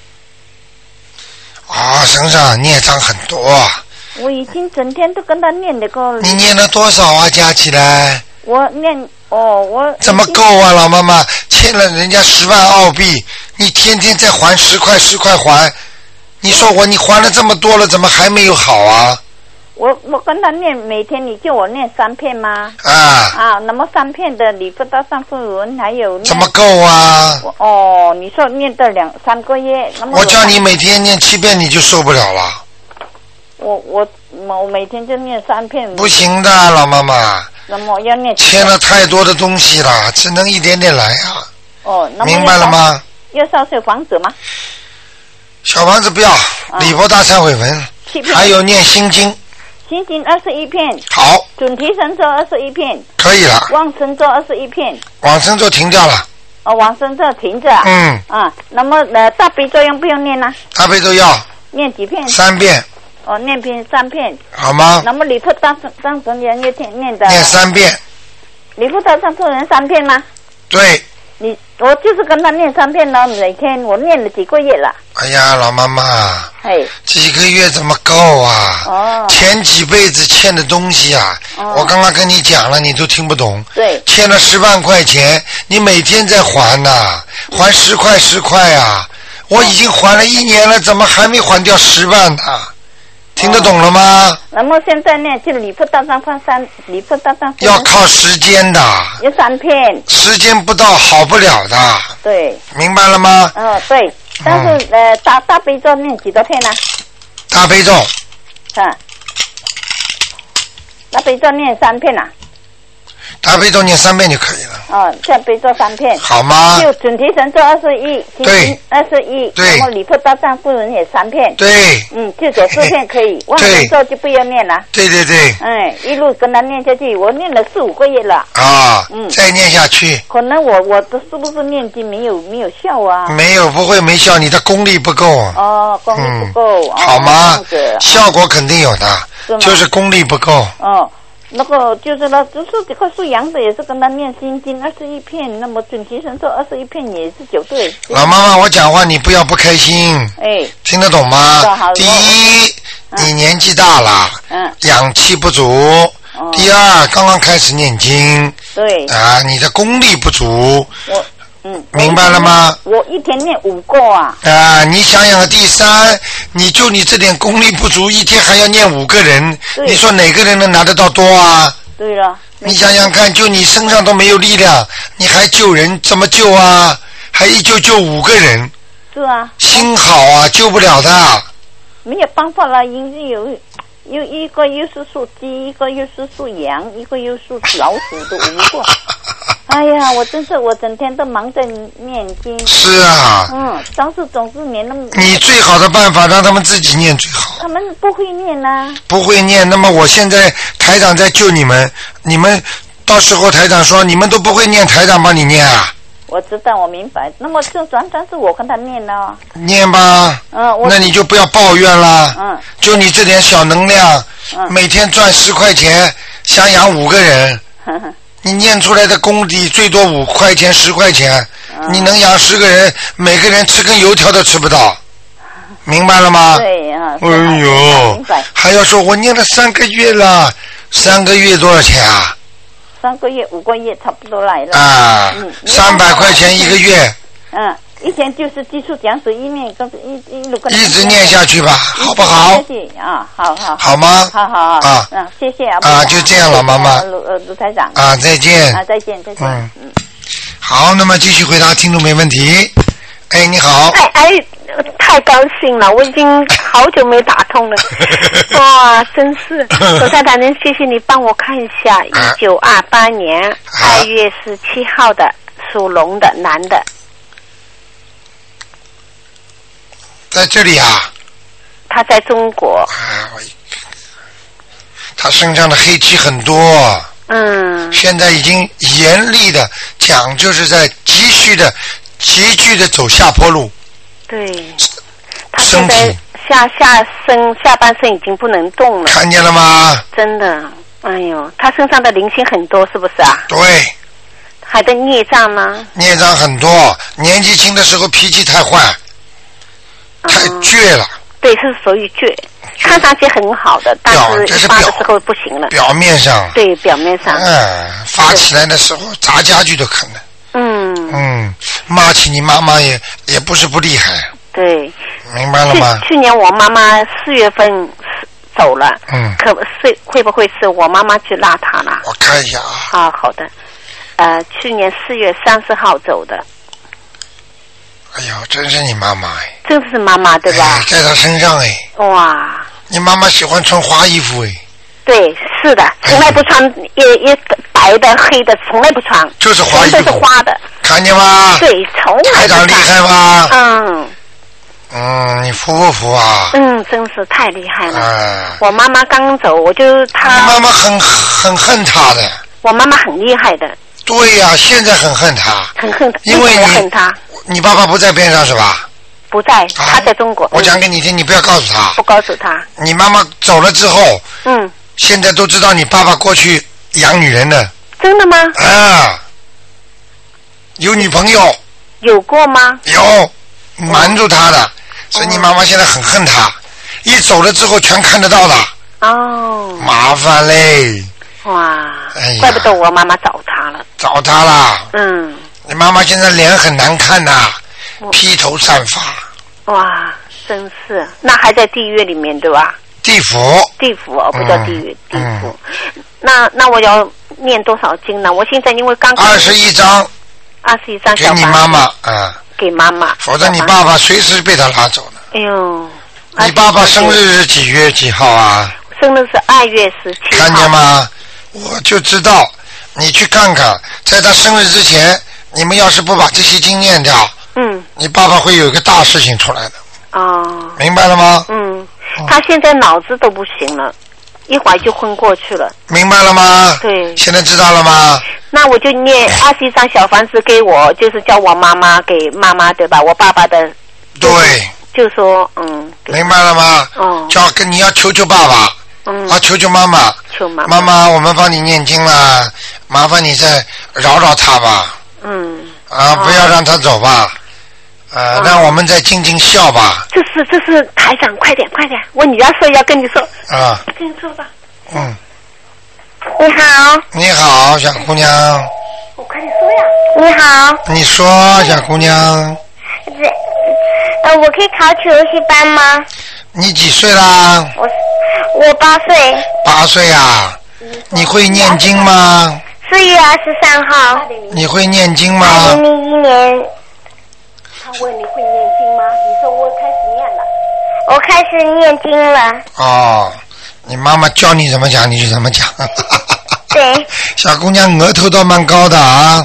身上孽障很多。 我已经整天都跟他念的够。 你念了多少啊？加起来？ 我念我怎么够啊？老妈妈欠了人家10万澳币，你天天在还10块还，你说你还了这么多了，怎么还没有好啊？ 我跟他念，每天你叫我念3片吗？那么3片的礼佛大忏悔文还有怎么够啊？ 你说念到2-3个月，那么我叫你每天念7遍你就受不了了。 我每天就念3片。 不行的，老妈妈。 那么要念。 欠了太多的东西了，只能一点点来啊。 那么明白了吗？ 要烧小房子吗？ 小房子不要，礼佛大忏悔文，还有念心经。 心经21片。 好。 准提神咒21片。 可以了。 往生咒21片。 往生咒停掉了。 往生咒停着。那么大悲咒用不用念呢？ 大悲咒要。 念几片 ？3遍。 念3片。 好吗？ 那么礼佛大乘人念的。 念3遍。 礼佛大乘人3片吗？ 对。 我就是跟他念3遍了，每天我念了几个月了。 哎呀，老妈妈，几个月怎么够啊？前几辈子欠的东西啊，我刚刚跟你讲了，你都听不懂。 对， 欠了10万块钱，你每天在还呐，还10块啊！我已经还了1年了，怎么还没还掉10万呢？听得懂了吗？ 那么现在呢，就礼佛大乘放礼佛大乘要靠时间的， 有3片， 时间不到好不了的。 对， 明白了吗？ 对，但是大悲咒念几多片呢？ 大悲咒， 大悲咒念3片啊。 大悲咒念3遍就可以了。 大悲咒3片。 好吗？ 就准提神咒21， 对 ，21， 对， 然后礼佛大乘夫人也3片。 对。 就9片可以，往生咒就不要念了。 对。 一路跟他念下去，我念了4、5个月了。 再念下去。 可能我的是不是念经没有效啊？ 没有，不会没效，你的功力不够。 功力不够。 好吗？效果肯定有的，就是功力不够。 那个就是了，就是这个属羊的也是跟他念心经21片，那么准提神咒21片也是9对。 老妈妈，我讲话你不要不开心。听得懂吗？第一，你年纪大了，阳气不足。第二，刚刚开始念经。对。你的功力不足。明白了吗？ 我一天念5个啊。 你想想，第三，你这点功力不足，一天还要念5个人，你说哪个人能拿得到多啊？ 对了。 你想想看，就你身上都没有力量，你还救人，怎么救啊？还一救5个人。 是啊。 心好啊，救不了的。 没有办法了，因为有一个又是属鸡，一个又是属羊，一个又是老鼠的5个。哎呀，我整天都忙着念经。 是啊。 总是念那么。 你最好的办法让他们自己念最好。 他们不会念啊。 不会念，那么我现在台长在救你们，你们到时候台长说你们都不会念，台长帮你念啊。 我知道，我明白。那么这转是我跟他念了。 念吧。那你就不要抱怨了。就你这点小能量，每天赚10块钱，想养5个人。你念出来的功底最多5块钱10块钱，你能养10个人，每个人吃根油条都吃不到，明白了吗？ 对啊。 哎呦，还要说我念了3个月了，3个月多少钱啊 ？3个月5个月差不多来了。 300块钱1个月。 一天就是基础讲解一念， 一直念下去吧，好不好？ 好。 好吗？ 好。谢谢啊。就这样了，妈妈。 卢台长。 再见。 再见。 好，那么继续回答听众没问题。你好。 太高兴了，我已经好久没打通了。哇，真是！卢台长，能谢谢你帮我看一下，1928年2月17号的属龙的男的。 在这里啊。 他在中国。 他身上的黑气很多。现在已经严厉的讲，就是在急剧的走下坡路。 对。他现在下半身已经不能动了。 看见了吗？ 真的，哎呦，他身上的灵性很多，是不是啊？ 对。 还的孽障呢？ 孽障很多，年纪轻的时候脾气太坏。太倔了。 对，是属于倔，看上去很好的，但是发的时候不行了。 表面上。 对，表面上。 发起来的时候砸家具都可能。骂起你妈妈也不是不厉害。 对。 明白了吗？ 去年我妈妈4月份走了。会不会是我妈妈去拉她了？ 我看一下啊。 好的。去年4月30号走的。 哎呦，真是你妈妈哎！ 真是妈妈对吧？ 在她身上哎。 哇！ 你妈妈喜欢穿花衣服哎。 对，是的，从来不穿，也白的、黑的，从来不穿。 就是花衣服。 都是花的。 看见吗？ 对，从来不穿。 台长厉害吗？ 你服不服啊？ 真是太厉害了。我妈妈刚走，我就她。 你妈妈很恨他的。 我妈妈很厉害的。 对呀，现在很恨他。 很恨他。 因为恨他。 你爸爸不在边上是吧？ 不在，他在中国。 我讲给你听，你不要告诉他。 不告诉他。 你妈妈走了之后，现在都知道你爸爸过去养女人的。 真的吗？ 有女朋友。 有过吗？ 有，瞒住他的，所以你妈妈现在很恨他，一走了之后全看得到的。麻烦嘞。 哇，怪不得我妈妈找他了。 找他了。你妈妈现在脸很难看呐。披头散发。 哇，真是，那还在地狱里面对吧？ 地府。 地府哦，不叫地狱，地府。那我要念多少经呢？我现在因为刚 21章。 21章。 给你妈妈给妈妈。 否则你爸爸随时被他拉走了。 哎呦。 你爸爸生日是几月几号啊？ 生日是2月17号。 看见吗？我就知道，你去看看，在他生日之前，你们要是不把这些经念掉。你爸爸会有一个大事情出来的。明白了吗？ 他现在脑子都不行了，一会儿就昏过去了。 明白了吗？ 对。 现在知道了吗？ 那我就念21张小房子给我，就是叫我妈妈给妈妈对吧？我爸爸的。 对。 就说明白了吗？你要求求爸爸。求求妈妈。 求妈妈。 妈妈，我们帮你念经了，麻烦你再饶饶他吧。不要让他走吧。让我们再尽尽孝吧。 这是台长，快点，我女儿说要跟你说。跟你说吧。你好。 你好，小姑娘。 我快点说呀。你好。 你说，小姑娘。 我可以考取游戏班吗？ 你几岁啦？ 我8岁。 8岁啊？你会念经吗 ？4月23号。 你会念经吗 ？2001年。 他问你会念经吗？你说我开始念了。 我开始念经了。 你妈妈教你怎么讲你就怎么讲。 对。 小姑娘额头倒蛮高的啊。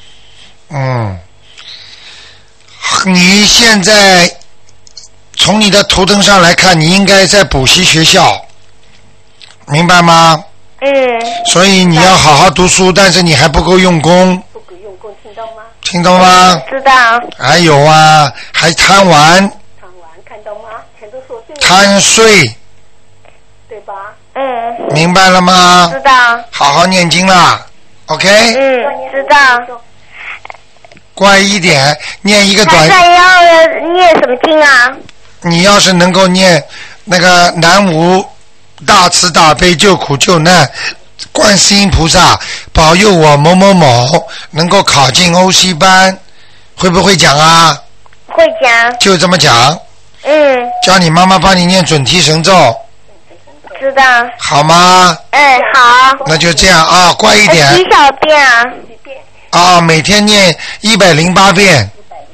你现在从你的图腾上来看，你应该在补习学校，明白吗？所以你要好好读书，但是你还不够用功。 不够用功，听到吗？ 听懂吗？ 知道。 还有啊，还贪玩。 看到吗？全都说对。 贪睡。 对吧？ 明白了吗？ 知道。 好好念经啦 ，OK？ 知道。 乖一点，念一个短。 那要念什么经啊？ 你要是能够念那个南无大慈大悲救苦救难观世音菩萨保佑我某某某能够考进欧西班，会不会讲啊？ 会讲。 就这么讲。叫你妈妈帮你念准提神咒。 知道。 好吗？ 好。 那就这样啊，乖一点。 几小遍啊？ 每天念108遍。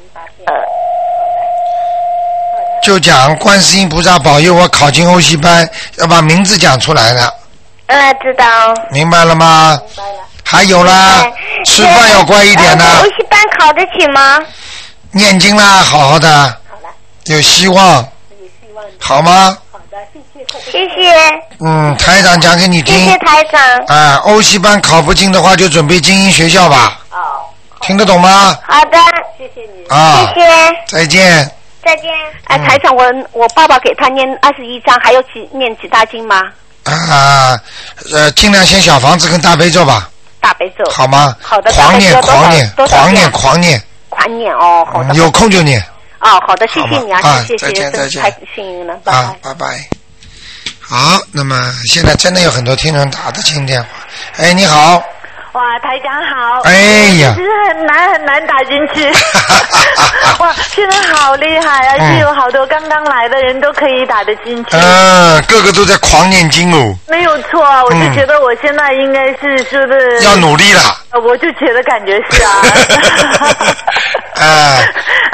就讲观世音菩萨保佑我考进欧西班，要把名字讲出来的。 知道。 明白了吗？明白了。还有啦，吃饭要乖一点的。 欧西班考得起吗？ 念经啦，好好的。好了。有希望。好吗？好的， 谢谢。 台长讲给你听。 谢谢台长。 欧西班考不进的话，就准备精英学校吧。听得懂吗？ 好的，谢谢你。谢谢。 再见。 再见。 台长，我爸爸给他念21章，还要念几大经吗？ 尽量先小房子跟大悲咒吧。 大悲咒。 好吗？ 好的。 狂念。 狂念哦，好的。 有空就念。 好的，谢谢你啊，谢谢， 再见。 太幸运了，拜拜。 拜拜。好，那么现在真的有很多听众打得进电话。你好。 哇，台长好！ 哎呀， 其实很难打进去。哇，现在好厉害啊！是有好多刚刚来的人都可以打得进去。 个个都在狂念经哦。 没有错，我就觉得我现在应该是说的要努力了。 我就觉得感觉是啊。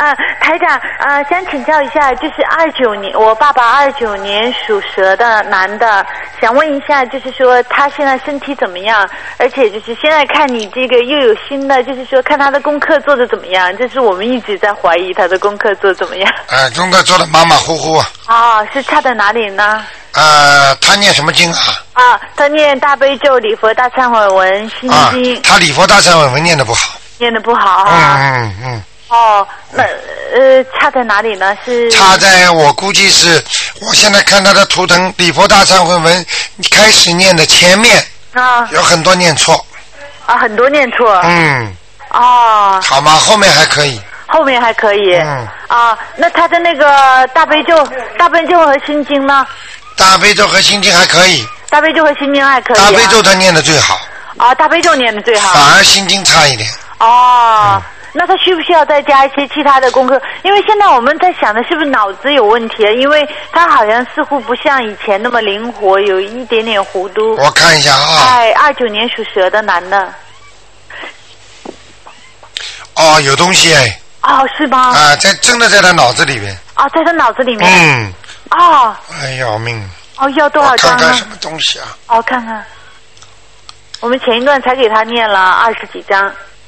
台长，想请教一下，就是29年，我爸爸29年属蛇的男的，想问一下，就是说他现在身体怎么样？而且就是现在看你这个又有新的，就是说看他的功课做的怎么样？这是我们一直在怀疑他的功课做怎么样。 功课做的马马虎虎啊。 啊，是差在哪里呢？ 他念什么经啊？ 他念大悲咒、礼佛大忏悔文、心经。 他礼佛大忏悔文念得不好。 念得不好啊。那差在哪里呢？是差在我估计是，我现在看他的图腾，礼佛大忏悔文开始念的前面有很多念错。 很多念错。 好吗？后面还可以。 后面还可以。那他的那个大悲咒和心经呢？ 大悲咒和心经还可以。 大悲咒和心经还可以。 大悲咒他念得最好。 大悲咒念得最好。 反而心经差一点。 那他需不需要再加一些其他的功课？因为现在我们在想的是不是脑子有问题？因为他好像似乎不像以前那么灵活，有一点点糊涂。 我看一下 29年属蛇的男的。 有东西哎。 是吗？ 真的在他脑子里面。 在他脑子里面。 哎要命。 要多少张呢？ 看看什么东西啊？ 看看。我们前一段才给他念了20几张。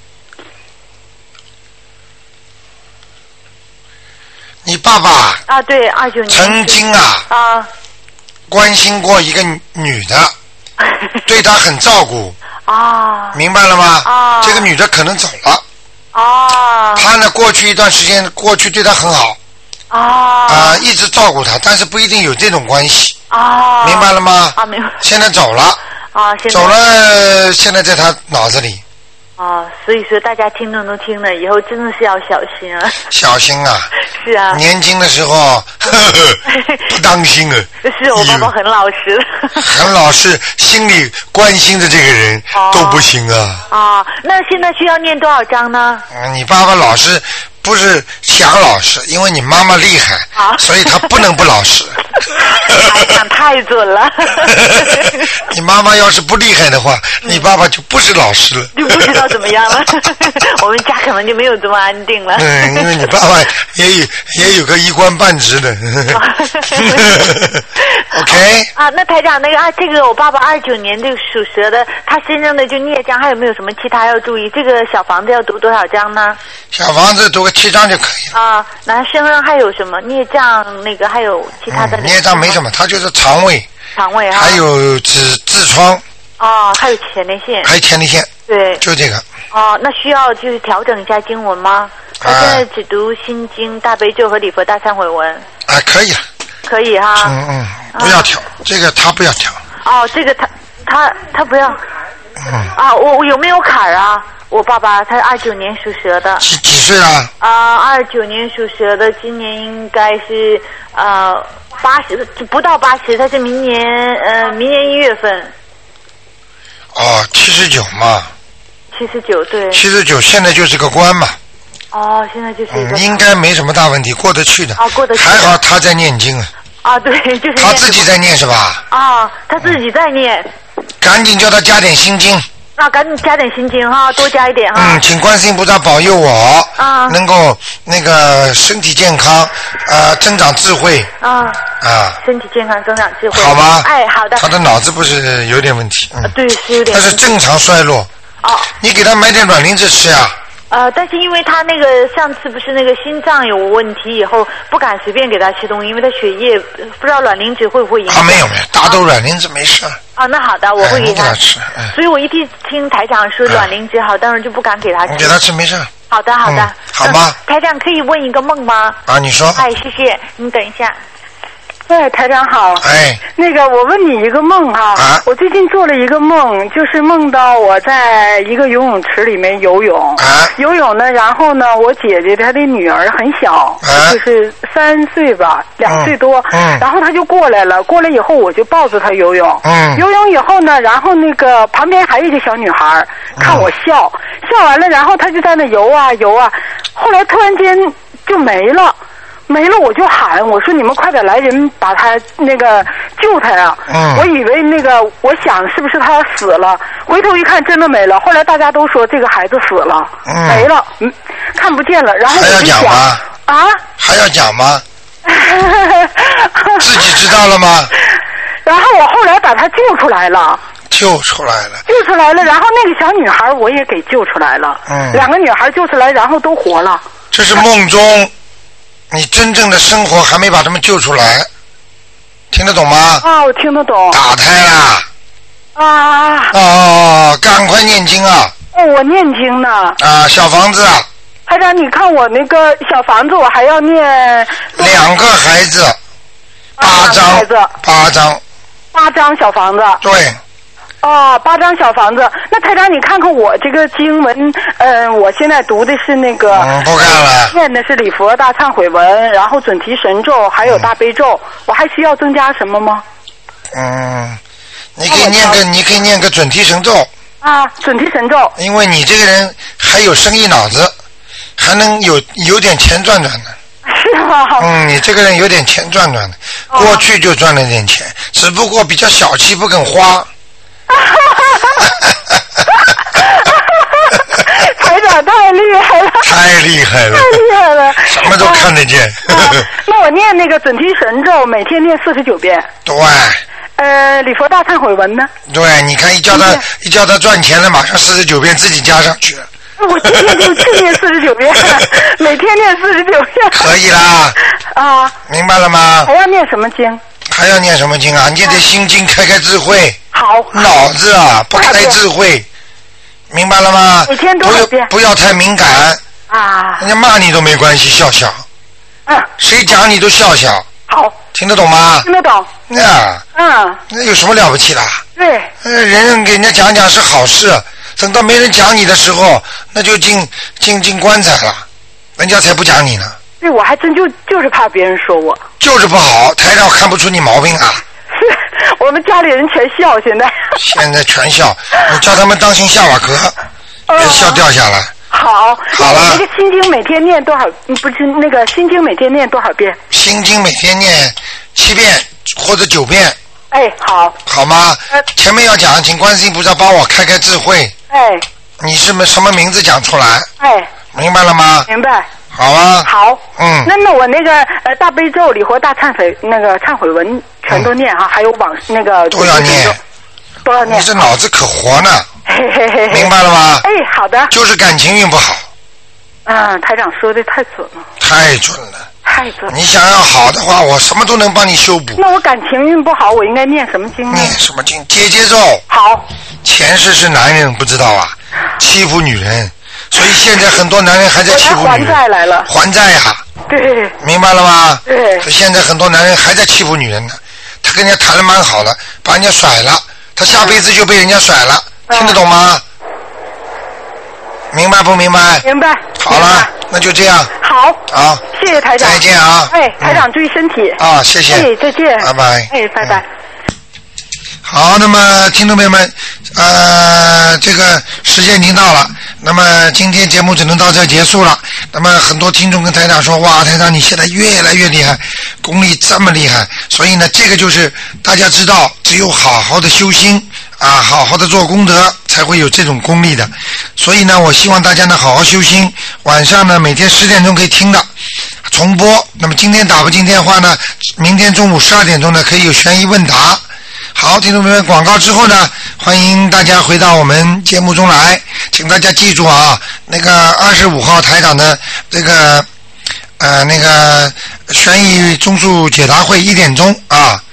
你爸爸对，29年曾经关心过一个女的，对她很照顾明白了吗？这个女的可能走了他呢过去一段时间对她很好一直照顾她，但是不一定有这种关系明白了吗？ 明白。 现在走了走了，现在在她脑子里所以说大家听众都听了，以后真的是要小心啊！ 小心啊！ 是啊， 年轻的时候不当心啊！ 是我爸爸很老实， 很老实，心里关心的这个人都不行啊！ 那现在需要念多少章呢？ 你爸爸老实不是想老实，因为你妈妈厉害所以他不能不老实。 讲太准了。 你妈妈要是不厉害的话，你爸爸就不是老实了， 就不知道怎么样了。我们家可能就没有这么安定了。 因为你爸爸也有个一官半职的。OK。 那台长这个我爸爸29年这个属蛇的，他身上的就孽障，还有没有什么其他要注意？这个小房子要读多少章呢？ 小房子读个7章就可以了。 那身上还有什么孽障？还有其他的？ 孽障没什么，他就是肠胃还有痔疮还有前列腺。 还有前列腺。 对， 就这个。 那需要就是调整一下经文吗？他现在只读心经、大悲咒和礼佛大忏悔文。 可以了。 可以哈。 不要调，这个他不要调。 这个他不要。我有没有坎儿我爸爸他29年属蛇的。 几岁啊 ？29年属蛇的，今年应该是80，不到80，他是明年1月份。 79嘛。 79对。 79现在就是个官嘛。 现在就是一个。 应该没什么大问题，过得去的。 过得去。 还好他在念经对，就是他自己在念是吧？ 他自己在念。 赶紧叫他加点心经。 赶紧加点心经多加一点请观世音菩萨保佑我能够身体健康增长智慧身体健康增长智慧好吗？ 好的。 他的脑子不是有点问题对，是有点。 但是正常衰落你给他买点卵磷脂吃但是因为他上次不是心脏有问题以后不敢随便给他吃东西，因为他血液不知道卵磷脂会不会影响。 没有大豆卵磷脂没事那好的，我会给他吃所以我一听台长说卵磷脂好，当然就不敢给他吃。 你给他吃没事。 好的好的。 好吗？ 台长可以问一个梦吗？ 你说。 谢谢你等一下。 台长好。我问你一个梦我最近做了一个梦，就是梦到我在一个游泳池里面游泳。游泳呢，然后呢，我姐姐她的女儿很小，就是3岁吧，2岁多。然后她就过来了，过来以后我就抱着她游泳。游泳以后呢，然后旁边还有一个小女孩看我笑完了，然后她就在那游啊游啊，后来突然间就没了，我就喊，我说你们快点来人把他救他呀！我以为我想是不是他死了，回头一看真的没了。后来大家都说这个孩子死了，没了，看不见了。然后我就想， 啊？ 还要讲吗？自己知道了吗？ 然后我后来把她救出来了。 救出来了， 然后那个小女孩我也给救出来了。2个女孩救出来，然后都活了。 这是梦中，你真正的生活还没把他们救出来，听得懂吗？ 我听得懂。 打胎啦！赶快念经啊！ 我念经呢。 小房子啊！ 台长，你看我那个小房子，我还要念 2个孩子，8张，8张小房子。 对。 8张小房子。那台长，你看看我这个经文，我现在读的是那个， 不看了。 念的是礼佛大忏悔文，然后准提神咒，还有大悲咒，我还需要增加什么吗？ 你可以念个准提神咒。 准提神咒。 因为你这个人还有生意脑子，还能有点钱赚的。 是吗？ 你这个人有点钱赚的，过去就赚了点钱，只不过比较小气，不肯花。 台长太厉害了！ 太厉害了！什么都看得见。 那我念那个准提神咒，每天念49遍。 对。 礼佛大忏悔文呢？ 对，你看一叫他赚钱了，马上49遍自己加上去。 我今天就去念49遍，每天念49遍。 可以啦。明白了吗？ 还要念什么经？ 还要念什么经啊？念点心经，开智慧。 好。 脑子不开智慧，明白了吗？ 每天多少遍？ 不要太敏感。人家骂你都没关系，笑笑。谁讲你都笑笑。 好。 听得懂吗？ 听得懂。 那有什么了不起的？ 对。 人给人家讲讲是好事，等到没人讲你的时候，那就进棺材了，人家才不讲你呢。 对，我还真就是怕别人说我。 就是不好，台上看不出你毛病啊。 我们家里人全笑，现在全笑，你叫他们当心下巴壳，别笑掉下来。 好了。 那个心经每天念多少？不是那个心经每天念多少遍？ 心经每天念7遍或者9遍。 好吗？前面要讲，请观世音菩萨帮我开智慧。你是什么名字讲出来？明白了吗？ 明白。 好啊。 好。那我那个大悲咒、礼佛大忏悔文全都念还有那个都要念。你这脑子可活呢。明白了吗？ 好的。 就是感情运不好。 台长说的太准了。 太准了。你想要好的话，我什么都能帮你修补。 那我感情运不好，我应该念什么经呢？ 念什么经？结咒。 好。 前世是男人不知道啊，欺负女人，所以现在很多男人还在欺负女人。 还债来了。 还债呀。 对。 明白了吗？ 对。 所以现在很多男人还在欺负女人呢，他跟人家谈得蛮好的，把人家甩了，他下辈子就被人家甩了，听得懂吗？明白不明白？ 明白。 好了，那就这样。 好，谢谢台长。 再见啊！ 台长注意身体。 谢谢。 再见。 拜拜。 拜拜。 好，那么听众朋友们，这个时间已经到了，那么今天节目只能到这结束了。那么很多听众跟台长说，哇，台长你现在越来越厉害，功力这么厉害，所以呢，这个就是大家知道，只有好好的修心好好的做功德，才会有这种功力的。所以呢，我希望大家呢好好修心，晚上呢每天10点钟可以听的重播。那么今天打不进电话呢，明天中午12点钟呢可以有悬疑问答。好，听众朋友们，广告之后呢，欢迎大家回到我们节目中来，请大家记住那个25号台长的这个那个悬疑综述解答会1点钟